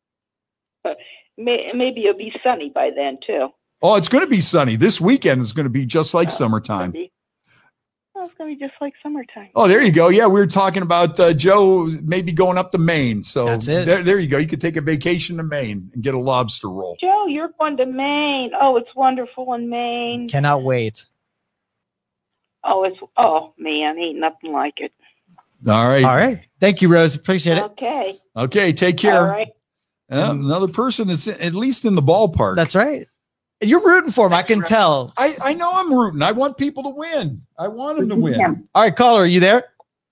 N: May, maybe it'll be sunny by then too.
C: Oh, it's going to be sunny. This weekend is going to be just like
N: Oh,
C: summertime.
N: Maybe. Oh, it's gonna be just like summertime.
C: Oh, there you go. Yeah, we were talking about uh, Joe maybe going up to Maine. So
D: That's it.
C: There, there you go. You could take a vacation to Maine and get a lobster roll.
N: Joe, you're going to Maine. Oh, it's wonderful in Maine.
D: Cannot wait.
N: Oh, it's oh man, ain't nothing like it.
C: All right.
D: All right. Thank you, Rose. Appreciate it.
N: Okay.
C: Okay. Take care.
N: All right.
C: Uh, another person that's in- at least in the ballpark.
D: That's right. And you're rooting for him. I can tell.
C: I, I know I'm rooting. I want people to win. I want them to win.
D: All right, caller, are you there?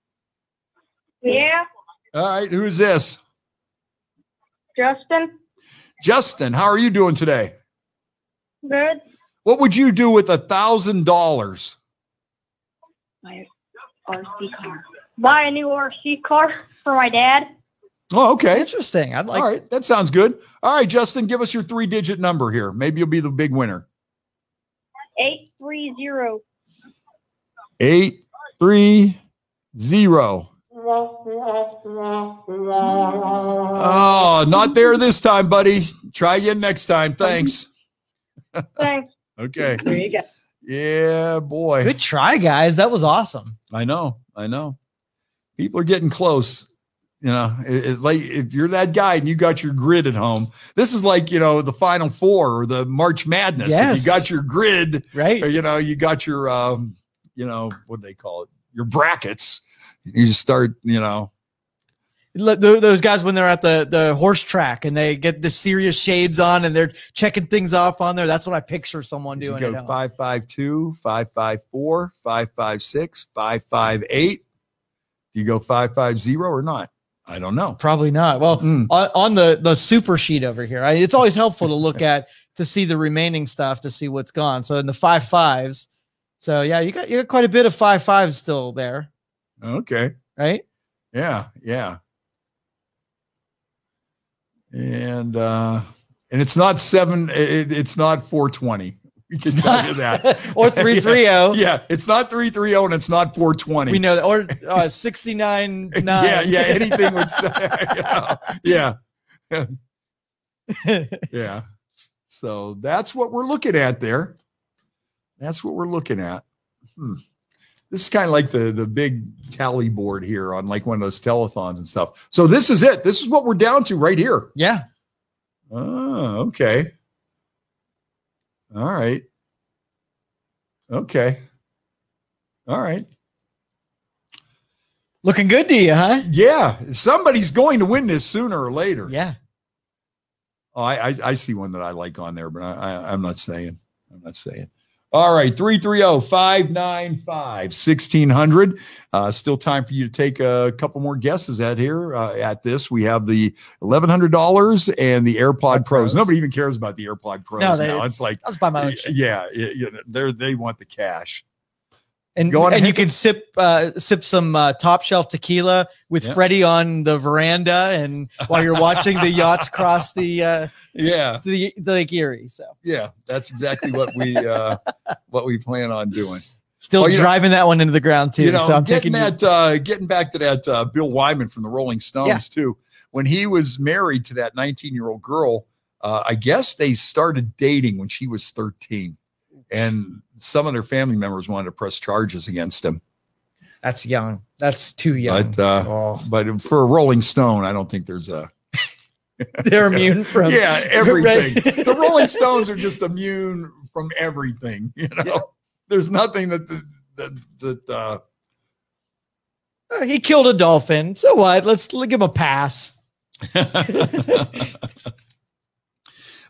E: Yeah,
C: All right. Who's this?
E: Justin.
C: Justin, how are you doing today?
E: Good.
C: What would you do with a thousand dollars?
E: My R C car. Buy a new R C car for my dad.
C: Oh, okay.
D: Interesting. I'd like.
C: All right. That sounds good. All right, Justin, give us your three digit number here. Maybe you'll be the big winner.
E: Eight three zero.
C: Eight, three, zero. Oh, not there this time, buddy. Try again next time. Thanks.
E: Thanks.
C: Okay.
E: There you go.
C: Yeah, boy.
D: Good try, guys. That was awesome.
C: I know. I know. People are getting close. You know, it, it, like if you're that guy and you got your grid at home, this is like, you know, the Final Four or the March Madness. If
D: Yes.
C: you got your grid,
D: Right.
C: or, you know, you got your, um, you know, what do they call it? Your brackets. You just start, you know.
D: Look, tho- Those guys, when they're at the, the horse track and they get the serious shades on and they're checking things off on there, that's what I picture someone
C: You
D: doing.
C: go
D: at home.
C: five five two, five five four, five five six, five five eight. Do you go five five zero or not? I don't know.
D: Probably not. Well,
C: Mm.
D: on, on the the super sheet over here, I, it's always helpful to look at to see the remaining stuff to see what's gone. So in the five fives, so yeah, you got you got quite a bit of five fives still there,
C: Okay.
D: right?
C: Yeah, yeah. And uh and it's not seven, it, it's not four twenty. We can tell you that.
D: Or three thirty.
C: Yeah, it's not three thirty and it's not four twenty.
D: We know that. Or uh, sixty-nine nine.
C: Yeah, yeah, anything would say. Yeah. Yeah. So that's what we're looking at there. That's what we're looking at. Hmm. This is kind of like the, the big tally board here on like one of those telethons and stuff. So this is it. This is what we're down to right here.
D: Yeah.
C: Oh, okay. All right. Okay. All right.
D: Looking good to you, huh?
C: Yeah. Somebody's going to win this sooner or later.
D: Yeah.
C: Oh, I, I, I see one that I like on there, but I, I, I'm not saying. I'm not saying. All right, three three zero, five nine five, one six zero zero. Uh, still time for you to take a couple more guesses at here. Uh, at this, we have the eleven hundred dollars and the AirPod Pros. Nobody even cares about the AirPod Pros
D: No, they-
C: now. It's like,
D: I'll just buy my own shit.
C: yeah, yeah, they they want the cash.
D: And,
C: Go on
D: and
C: ahead.
D: you can sip uh, sip some uh, top shelf tequila with
C: Yeah.
D: Freddie on the veranda, and while you're watching the yachts cross the uh,
C: Yeah,
D: the, the Lake Erie. So
C: yeah, that's exactly what we uh, what we plan on doing.
D: still
C: Oh, you know-
D: driving that one into the ground too.
C: You know,
D: so I'm
C: getting
D: taking you-
C: that, uh, getting back to that, uh, Bill Wyman from the Rolling Stones
D: Yeah.
C: too. When he was married to that nineteen year old girl, uh, I guess they started dating when she was thirteen, and some of their family members wanted to press charges against him.
D: That's young. That's too young.
C: But, uh,
D: Oh.
C: but for a Rolling Stone, I don't think there's a.
D: They're immune from
C: yeah, everything.
D: Right.
C: The Rolling Stones are just immune from everything. You know,
D: Yeah.
C: there's nothing that the, that that. Uh,
D: Uh, he killed a dolphin. So what? Let's, let's give him a pass.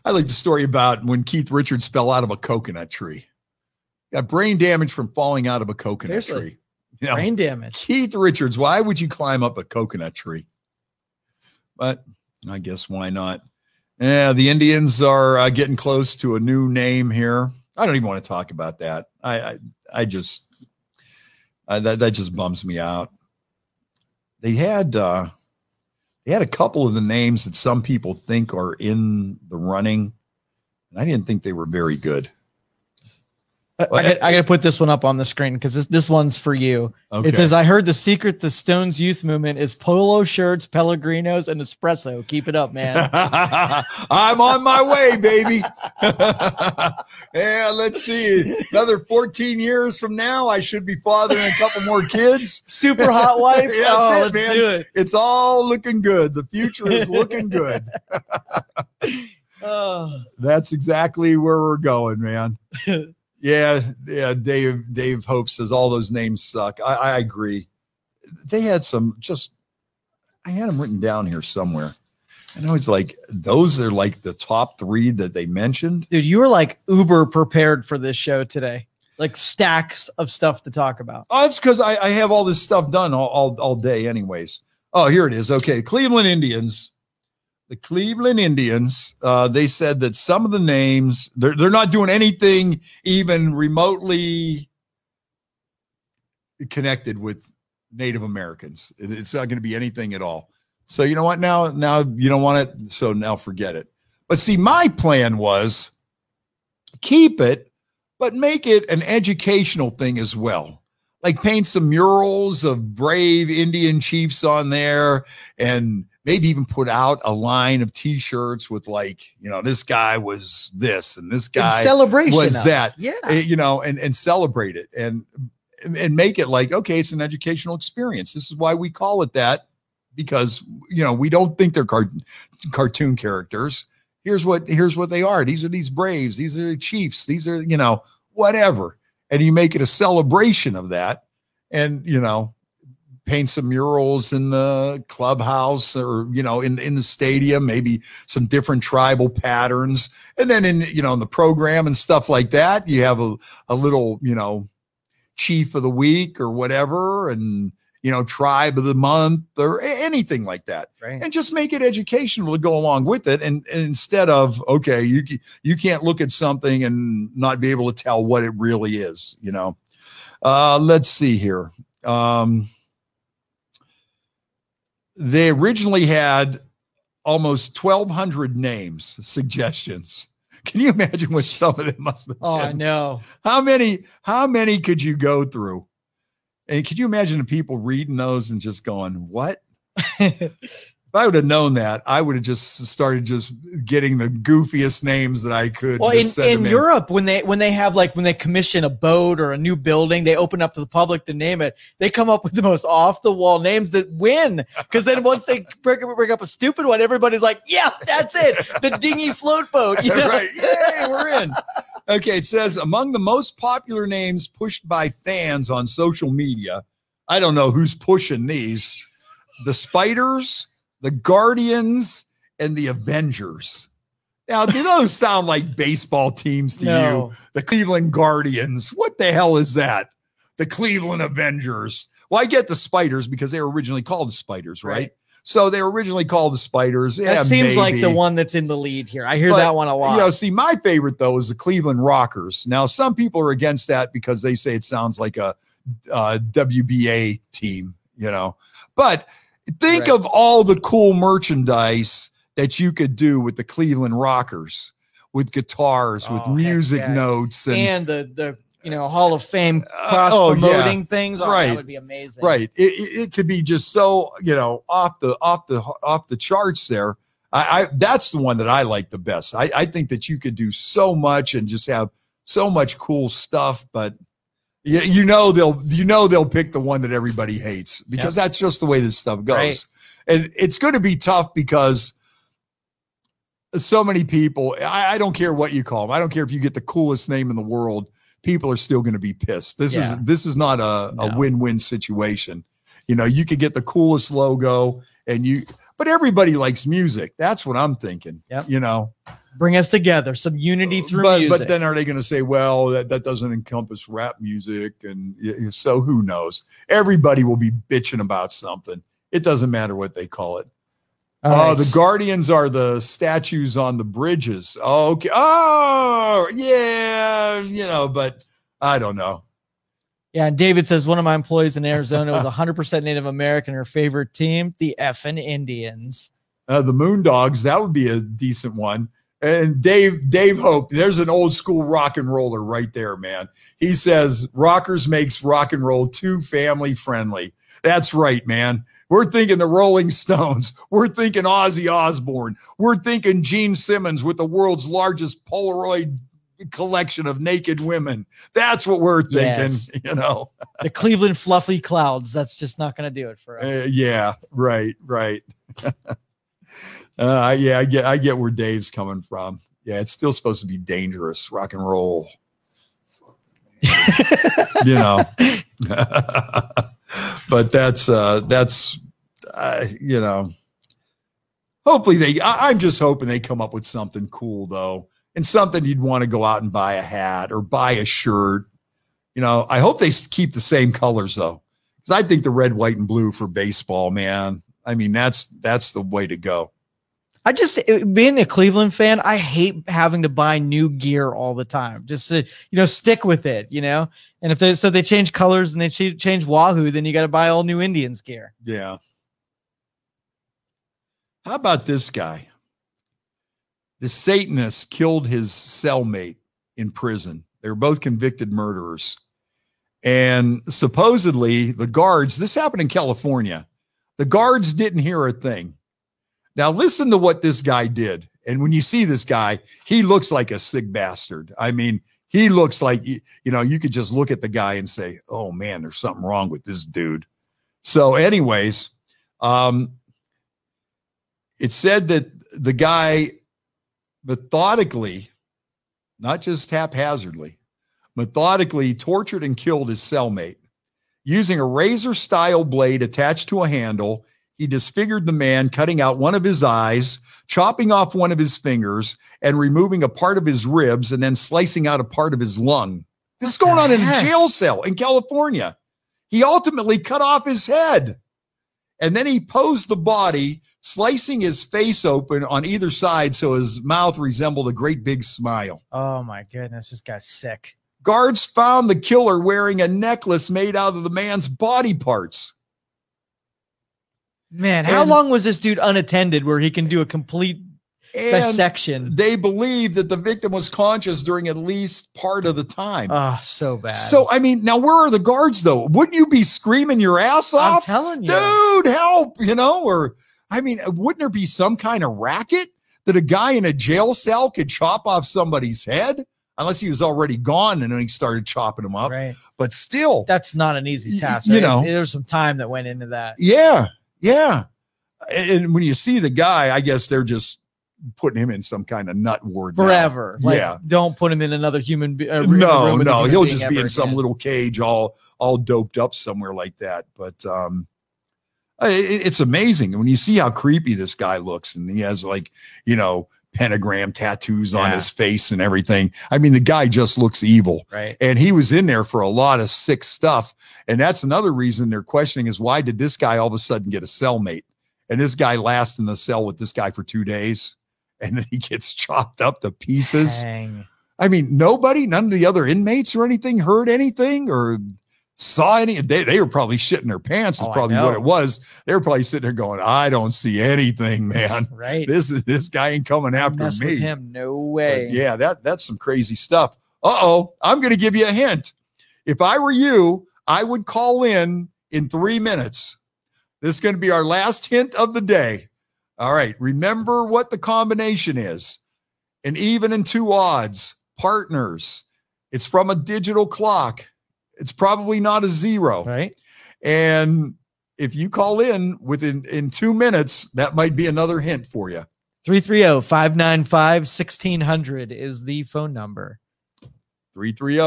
C: I like the story about when Keith Richards fell out of a coconut tree. Got brain damage from falling out of a coconut
D: Seriously?
C: tree. You know,
D: Brain damage.
C: Keith Richards, why would you climb up a coconut tree? But I guess why not? Yeah, the Indians are uh, getting close to a new name here. I don't even want to talk about that. I I, I just uh, that that just bums me out. They had uh, they had a couple of the names that some people think are in the running, and I didn't think they were very good.
D: I, I, got, I got to put this one up on the screen because this, this one's for you.
C: Okay.
D: It says, I heard the secret to Stone's youth movement is polo shirts, Pellegrinos, and espresso. Keep it up, man.
C: I'm on my way, baby. Yeah, let's see. Another fourteen years from now, I should be fathering a couple more kids.
D: Super hot wife.
C: Yeah,
D: oh,
C: that's it,
D: let's
C: man.
D: do it.
C: It's all looking good. The future is looking good.
D: Oh.
C: That's exactly where we're going, man. Yeah, yeah. Dave Dave Hope says all those names suck. I, I agree. They had some just. I had them written down here somewhere, and I was like, those are like the top three that they mentioned.
D: Dude, you were like uber prepared for this show today. Like stacks of stuff to talk about.
C: Oh, it's because I, I have all this stuff done all, all all day, anyways. Oh, here it is. Okay, Cleveland Indians. The Cleveland Indians, uh, they said that some of the names, they're, they're not doing anything even remotely connected with Native Americans. It, it's not going to be anything at all. So you know what? Now, now you don't want it. So now forget it. But see, my plan was keep it, but make it an educational thing as well. Like paint some murals of brave Indian chiefs on there and maybe even put out a line of T-shirts with like, you know, this guy was this and this guy
D: celebration
C: was
D: of,
C: that.
D: yeah.
C: Uh, You know, and, and celebrate it and and make it like, okay, it's an educational experience. This is why we call it that, because, you know, we don't think they're cart- cartoon characters. Here's what here's what they are. These are these braves. These are chiefs. These are, you know, whatever. And you make it a celebration of that. And, you know, paint some murals in the clubhouse or, you know, in, in the stadium, maybe some different tribal patterns. And then in, you know, in the program and stuff like that, you have a, a little, you know, chief of the week or whatever, and, you know, tribe of the month or anything like that.
D: Right.
C: And just make it educational to go along with it. And, and instead of, okay, you, you can't look at something and not be able to tell what it really is, you know. Uh, let's see here. Um, They originally had almost twelve hundred names, suggestions. Can you imagine what some of them must have
D: Oh,
C: been?
D: I know.
C: How many, how many could you go through? And could you imagine the people reading those and just going, what? If I would have known that, I would have just started just getting the goofiest names that I could.
D: Well, in,
C: just send
D: in
C: them
D: Europe, when they when they have like when they commission a boat or a new building, they open up to the public to name it. They come up with the most off the wall names that win. Because then once they bring, bring up a stupid one, everybody's like, "Yeah, that's it, the dinghy float boat." You know?
C: Right? Yay, we're in. Okay, it says among the most popular names pushed by fans on social media. I don't know who's pushing these. The Spiders, the Guardians, and the Avengers. Now, do those sound like baseball teams to
D: No.
C: you? The Cleveland Guardians. What the hell is that? The Cleveland Avengers. Well, I get the Spiders because they were originally called the Spiders, right?
D: Right.
C: So they were originally called the Spiders.
D: That
C: Yeah,
D: seems like the
C: maybe.
D: one that's in the lead here. I hear
C: But,
D: that one a lot.
C: You know, see, my favorite though is the Cleveland Rockers. Now, some people are against that because they say it sounds like a uh, W B A team, you know. But think
D: Right.
C: of all the cool merchandise that you could do with the Cleveland Rockers, with guitars, with
D: Oh, heck
C: music
D: yeah.
C: notes, and,
D: and the the you know Hall of Fame
C: Uh,
D: cross
C: oh, yeah.
D: promoting things. Oh,
C: Right.
D: that would be amazing.
C: right. It, it, it could be just so, you know, off the off the off the charts there. I, I that's the one that I like the best. I, I think that you could do so much and just have so much cool stuff, but you, you know they'll you know they'll pick the one that everybody hates because that's just the way this stuff goes.
D: Right.
C: And it's going to be tough because so many people, I, I don't care what you call them. I don't care if you get the coolest name in the world. People are still going to be pissed. This
D: Yeah.
C: is this is not a, a
D: No.
C: win-win situation. You know, you could get the coolest logo and you, but everybody likes music. That's what I'm thinking.
D: Yep.
C: You know,
D: bring us together, some unity through
C: but,
D: music.
C: But then are they going to say, well, that, that doesn't encompass rap music? And y- so who knows? Everybody will be bitching about something. It doesn't matter what they call it. Oh,
D: All
C: uh,
D: right.
C: the Guardians are the statues on the bridges. Oh, okay. Oh, yeah. You know, but I don't know.
D: Yeah, and David says one of my employees in Arizona was one hundred percent Native American. Her favorite team, the effing Indians.
C: Uh, the Moondogs, that would be a decent one. And Dave, Dave Hope, there's an old school rock and roller right there, man. He says rockers makes rock and roll too family friendly. That's right, man. We're thinking the Rolling Stones. We're thinking Ozzy Osbourne. We're thinking Gene Simmons with the world's largest Polaroid collection of naked women. That's what we're thinking,
D: Yes.
C: you know.
D: The Cleveland Fluffy Clouds. That's just not going to do it for us.
C: Uh, yeah, right, right. uh, yeah, I get, I get where Dave's coming from. Yeah, it's still supposed to be dangerous, rock and roll. You know, but that's uh, that's uh, you know. Hopefully they. I, I'm just hoping they come up with something cool though, and something you'd want to go out and buy a hat or buy a shirt. You know, I hope they s- keep the same colors though, because I think the red, white, and blue for baseball, man. I mean, that's that's the way to go.
D: I just it- being a Cleveland fan, I hate having to buy new gear all the time. Just to, you know, stick with it, you know. And if they so they change colors and they ch- change Wahoo, then you got to buy all new Indians gear.
C: Yeah. How about this guy? The Satanist killed his cellmate in prison. They were both convicted murderers. And supposedly the guards, this happened in California, the guards didn't hear a thing. Now listen to what this guy did. And when you see this guy, he looks like a sick bastard. I mean, he looks like, you know, you could just look at the guy and say, oh man, there's something wrong with this dude. So anyways, um, it said that the guy methodically, not just haphazardly, methodically tortured and killed his cellmate. Using a razor-style blade attached to a handle, he disfigured the man, cutting out one of his eyes, chopping off one of his fingers, and removing a part of his ribs, and then slicing out a part of his lung. This is going on in a jail cell in California. He ultimately cut off his head. And then he posed the body, slicing his face open on either side so his mouth resembled a great big smile.
D: Oh my goodness, this guy's sick.
C: Guards found the killer wearing a necklace made out of the man's body parts.
D: Man, how
C: And-
D: long was this dude unattended where he can do a complete
C: And
D: dissection?
C: they believe that the victim was conscious during at least part of the time.
D: Oh, so bad.
C: So, I mean, now where are the guards though? Wouldn't you be screaming your ass
D: I'm
C: off?
D: telling you.
C: Dude, help, you know, or I mean, wouldn't there be some kind of racket that a guy in a jail cell could chop off somebody's head? Unless he was already gone and then he started chopping them up.
D: Right.
C: But still,
D: That's not an easy
C: Y-
D: task.
C: you
D: right?
C: know.
D: There's some time that went into that.
C: yeah, yeah. And and when you see the guy, I guess they're just putting him in some kind of nut ward now.
D: Forever. Like,
C: yeah.
D: don't put him in another human be- uh, in a
C: No,
D: room with a
C: no,
D: human
C: he'll
D: being
C: just be
D: ever
C: in some
D: again.
C: little cage, all all doped up somewhere like that. But um, I- it, it's amazing when you see how creepy this guy looks, and he has like you know pentagram tattoos on
D: Yeah.
C: his face and everything. I mean, the guy just looks evil,
D: Right.
C: and he was in there for a lot of sick stuff. And that's another reason they're questioning is why did this guy all of a sudden get a cellmate? And this guy lasts in the cell with this guy for two days, and then he gets chopped up to pieces.
D: Dang.
C: I mean, nobody, none of the other inmates or anything heard anything or saw any. They, they were probably shitting their pants is
D: Oh, I
C: probably what
D: know.
C: it was. They were probably sitting there going, I don't see anything, man.
D: Right.
C: This this guy ain't coming after
D: Mess
C: me.
D: with him. No
C: But
D: way.
C: yeah, that that's some crazy stuff. Uh-oh, I'm going to give you a hint. If I were you, I would call in in three minutes. This is going to be our last hint of the day. All right. Remember what the combination is. An even and two odds, partners. It's from a digital clock. It's probably not a zero.
D: Right.
C: And if you call in within in two minutes, that might be another hint for you.
D: three three zero, five nine five, one six zero zero is the phone number.
C: three three zero,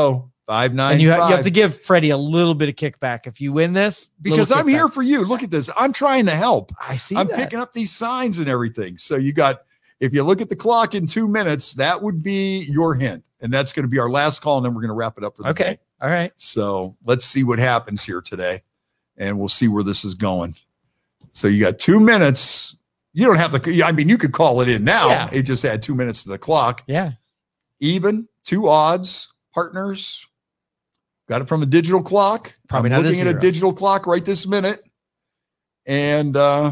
C: five nine
D: And you, ha- you have
C: five.
D: to give Freddie a little bit of kickback if you win this.
C: Because
D: little
C: I'm here
D: kickback.
C: for you. Look at this. I'm trying to help.
D: I see.
C: I'm
D: that.
C: picking up these signs and everything. So you got, if you look at the clock in two minutes, that would be your hint. And that's going to be our last call. And then we're going to wrap it up for the
D: Okay.
C: day.
D: All right.
C: So let's see what happens here today. And we'll see where this is going. So you got two minutes. You don't have to, I mean, you could call it in now.
D: Yeah.
C: It just add two minutes to the clock.
D: Yeah.
C: Even, two odds, partners. Got it from a digital clock.
D: Probably
C: I'm
D: not a
C: looking at a
D: zero.
C: digital clock right this minute. And uh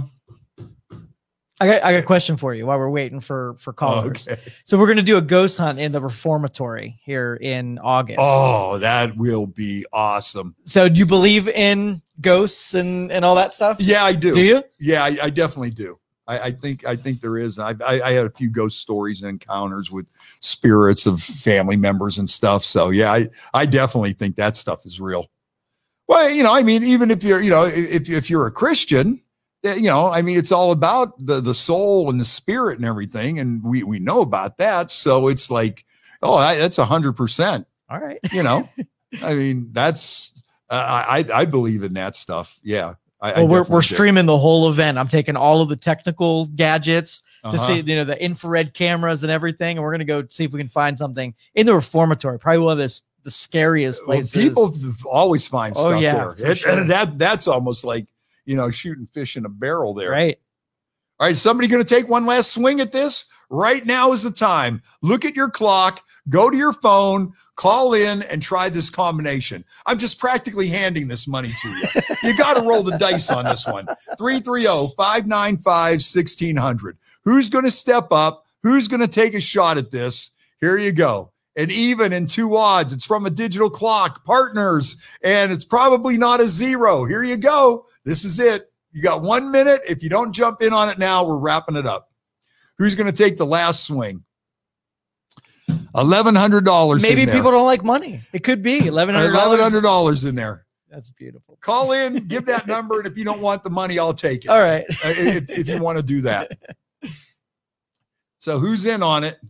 D: I got I got a question for you while we're waiting for for callers.
C: okay.
D: So we're gonna do a ghost hunt in the reformatory here in August.
C: Oh, that will be awesome.
D: So do you believe in ghosts and and all that stuff?
C: Yeah, I do.
D: Do you?
C: Yeah, I, I definitely do. I, I think I think there is. I, I I had a few ghost stories and encounters with spirits of family members and stuff. So yeah, I I definitely think that stuff is real. Well, you know, I mean, even if you're, you know, if if you're a Christian, you know, I mean, it's all about the the soul and the spirit and everything, and we we know about that. So it's like, oh, I, that's a hundred percent.
D: All right.
C: You know, I mean, that's uh, I I believe in that stuff. Yeah. I, I
D: Well, we're
C: definitely
D: we're
C: do.
D: streaming the whole event. I'm taking all of the technical gadgets to
C: Uh-huh.
D: see, you know, the infrared cameras and everything, and we're gonna go see if we can find something in the reformatory. Probably one of the the scariest
C: Well,
D: places.
C: people always find
D: Oh,
C: stuff
D: yeah,
C: there.
D: for
C: It-
D: sure.
C: that that's almost like, you know, shooting fish in a barrel there.
D: Right.
C: All right, somebody going to take one last swing at this? Right now is the time. Look at your clock, go to your phone, call in, and try this combination. I'm just practically handing this money to you. You got to roll the dice on this one. three three zero, five nine five, one six zero zero. Who's going to step up? Who's going to take a shot at this? Here you go. And even in two odds, it's from a digital clock, partners, and it's probably not a zero. Here you go. This is it. You got one minute. If you don't jump in on it now, we're wrapping it up. Who's going to take the last swing? eleven hundred dollars.
D: Maybe people don't like money. It could be eleven hundred
C: eleven hundred
D: dollars.
C: dollars in there.
D: That's beautiful.
C: Call in, give that number, and if you don't want the money, I'll take it.
D: All right.
C: Uh, if, if you want to do that. So who's in on it?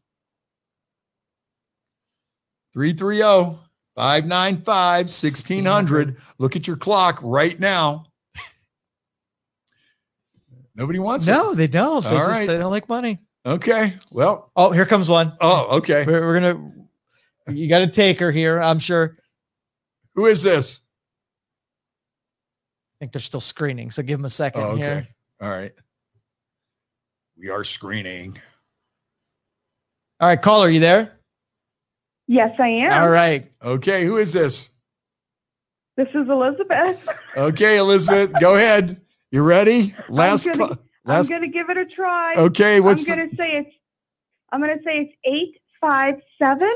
C: three three zero, five nine five, one six zero zero. Look at your clock right now. Nobody wants it.
D: No, they don't. They,
C: All
D: just,
C: right.
D: they don't like money.
C: Okay. Well.
D: Oh, here comes one.
C: Oh, okay.
D: We're, we're gonna. You got to take her here. I'm sure.
C: Who is this?
D: I think they're still screening, so give them a second
C: Oh, okay.
D: here.
C: All right. We are screening.
D: All right, caller, you there?
G: Yes, I am.
D: All right.
C: Okay. Who is this?
G: This is Elizabeth.
C: Okay, Elizabeth, go ahead. You ready? Last.
G: I'm gonna,
C: ca- last.
G: I'm gonna give it a try.
C: Okay, what's
G: I'm
C: the-
G: gonna say it's. I'm gonna say it's eight five seven.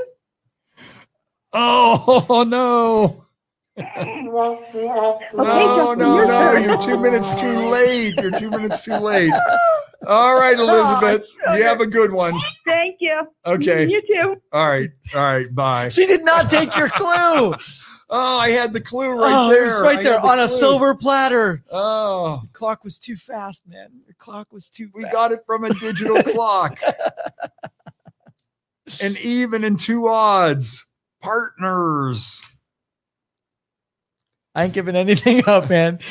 C: Oh no. No, no, no. You're two minutes too late. You're two minutes too late. All right, Elizabeth. You have a good one.
G: Thank you.
C: Okay.
G: You too.
C: All right. All right. Bye.
D: She did not take your clue.
C: Oh, I had the clue right
D: oh,
C: there.
D: it was right
C: I
D: there
C: had the
D: on a
C: clue.
D: silver platter.
C: Oh,
D: The clock was too fast, man. The clock was too
C: we
D: fast.
C: got it from a digital clock. And even in two odds, partners.
D: I ain't giving anything up, man.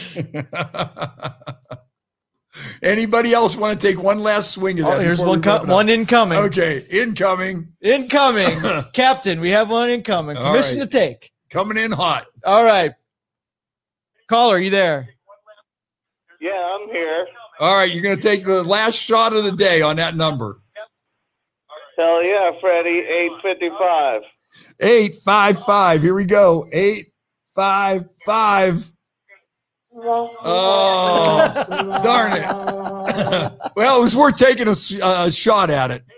C: Anybody else want to take one last swing at that?
D: Oh, here's
C: before
D: one
C: we
D: co-
C: wrap it up?
D: one incoming.
C: Okay, incoming.
D: Incoming. Captain, we have one incoming.
C: All
D: Permission
C: right.
D: to take.
C: Coming in hot.
D: All right. Caller, you there?
I: Yeah, I'm here.
C: All right, you're going to take the last shot of the day on that number.
I: Hell yeah, Freddie, eight fifty-five.
C: eight five five. Here we go. eight five five. Oh, darn it. Well, it was worth taking a, s- a shot at it.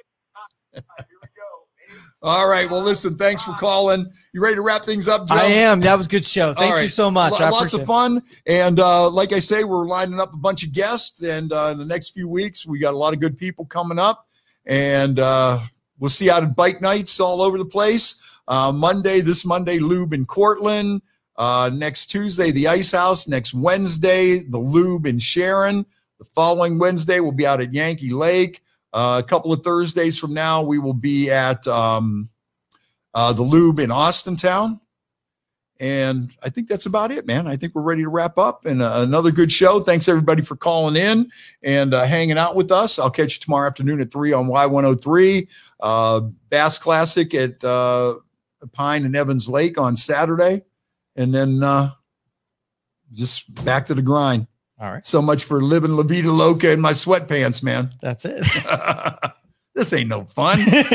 C: All right. Well, listen, thanks for calling. You ready to wrap things up, Joe?
D: I am. That was a good show. Thank
C: All
D: you
C: right.
D: so much.
C: Lo-
D: I
C: Lots of
D: appreciate it.
C: fun. And uh, like I say, we're lining up a bunch of guests. And uh, in the next few weeks, we got a lot of good people coming up. And uh, we'll see out at bike nights all over the place. Uh, Monday, this Monday, Lube in Cortland. Uh, next Tuesday, the Ice House. Next Wednesday, the Lube in Sharon. The following Wednesday, we'll be out at Yankee Lake. Uh, a couple of Thursdays from now, we will be at um, uh, the Lube in Austintown. And I think that's about it, man. I think we're ready to wrap up. And uh, another good show. Thanks, everybody, for calling in and uh, hanging out with us. I'll catch you tomorrow afternoon at three on Y one oh three. Uh, Bass Classic at uh, Pine and Evans Lake on Saturday. And then uh, just back to the grind.
D: All right.
C: So much for living La Vida Loca in my sweatpants, man.
D: That's it.
C: This ain't no fun.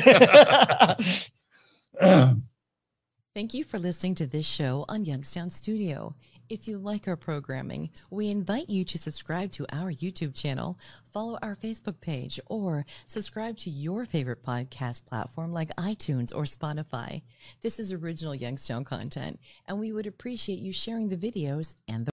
O: Thank you for listening to this show on Youngstown Studio. If you like our programming, we invite you to subscribe to our YouTube channel, follow our Facebook page, or subscribe to your favorite podcast platform like iTunes or Spotify. This is original Youngstown content, and we would appreciate you sharing the videos and the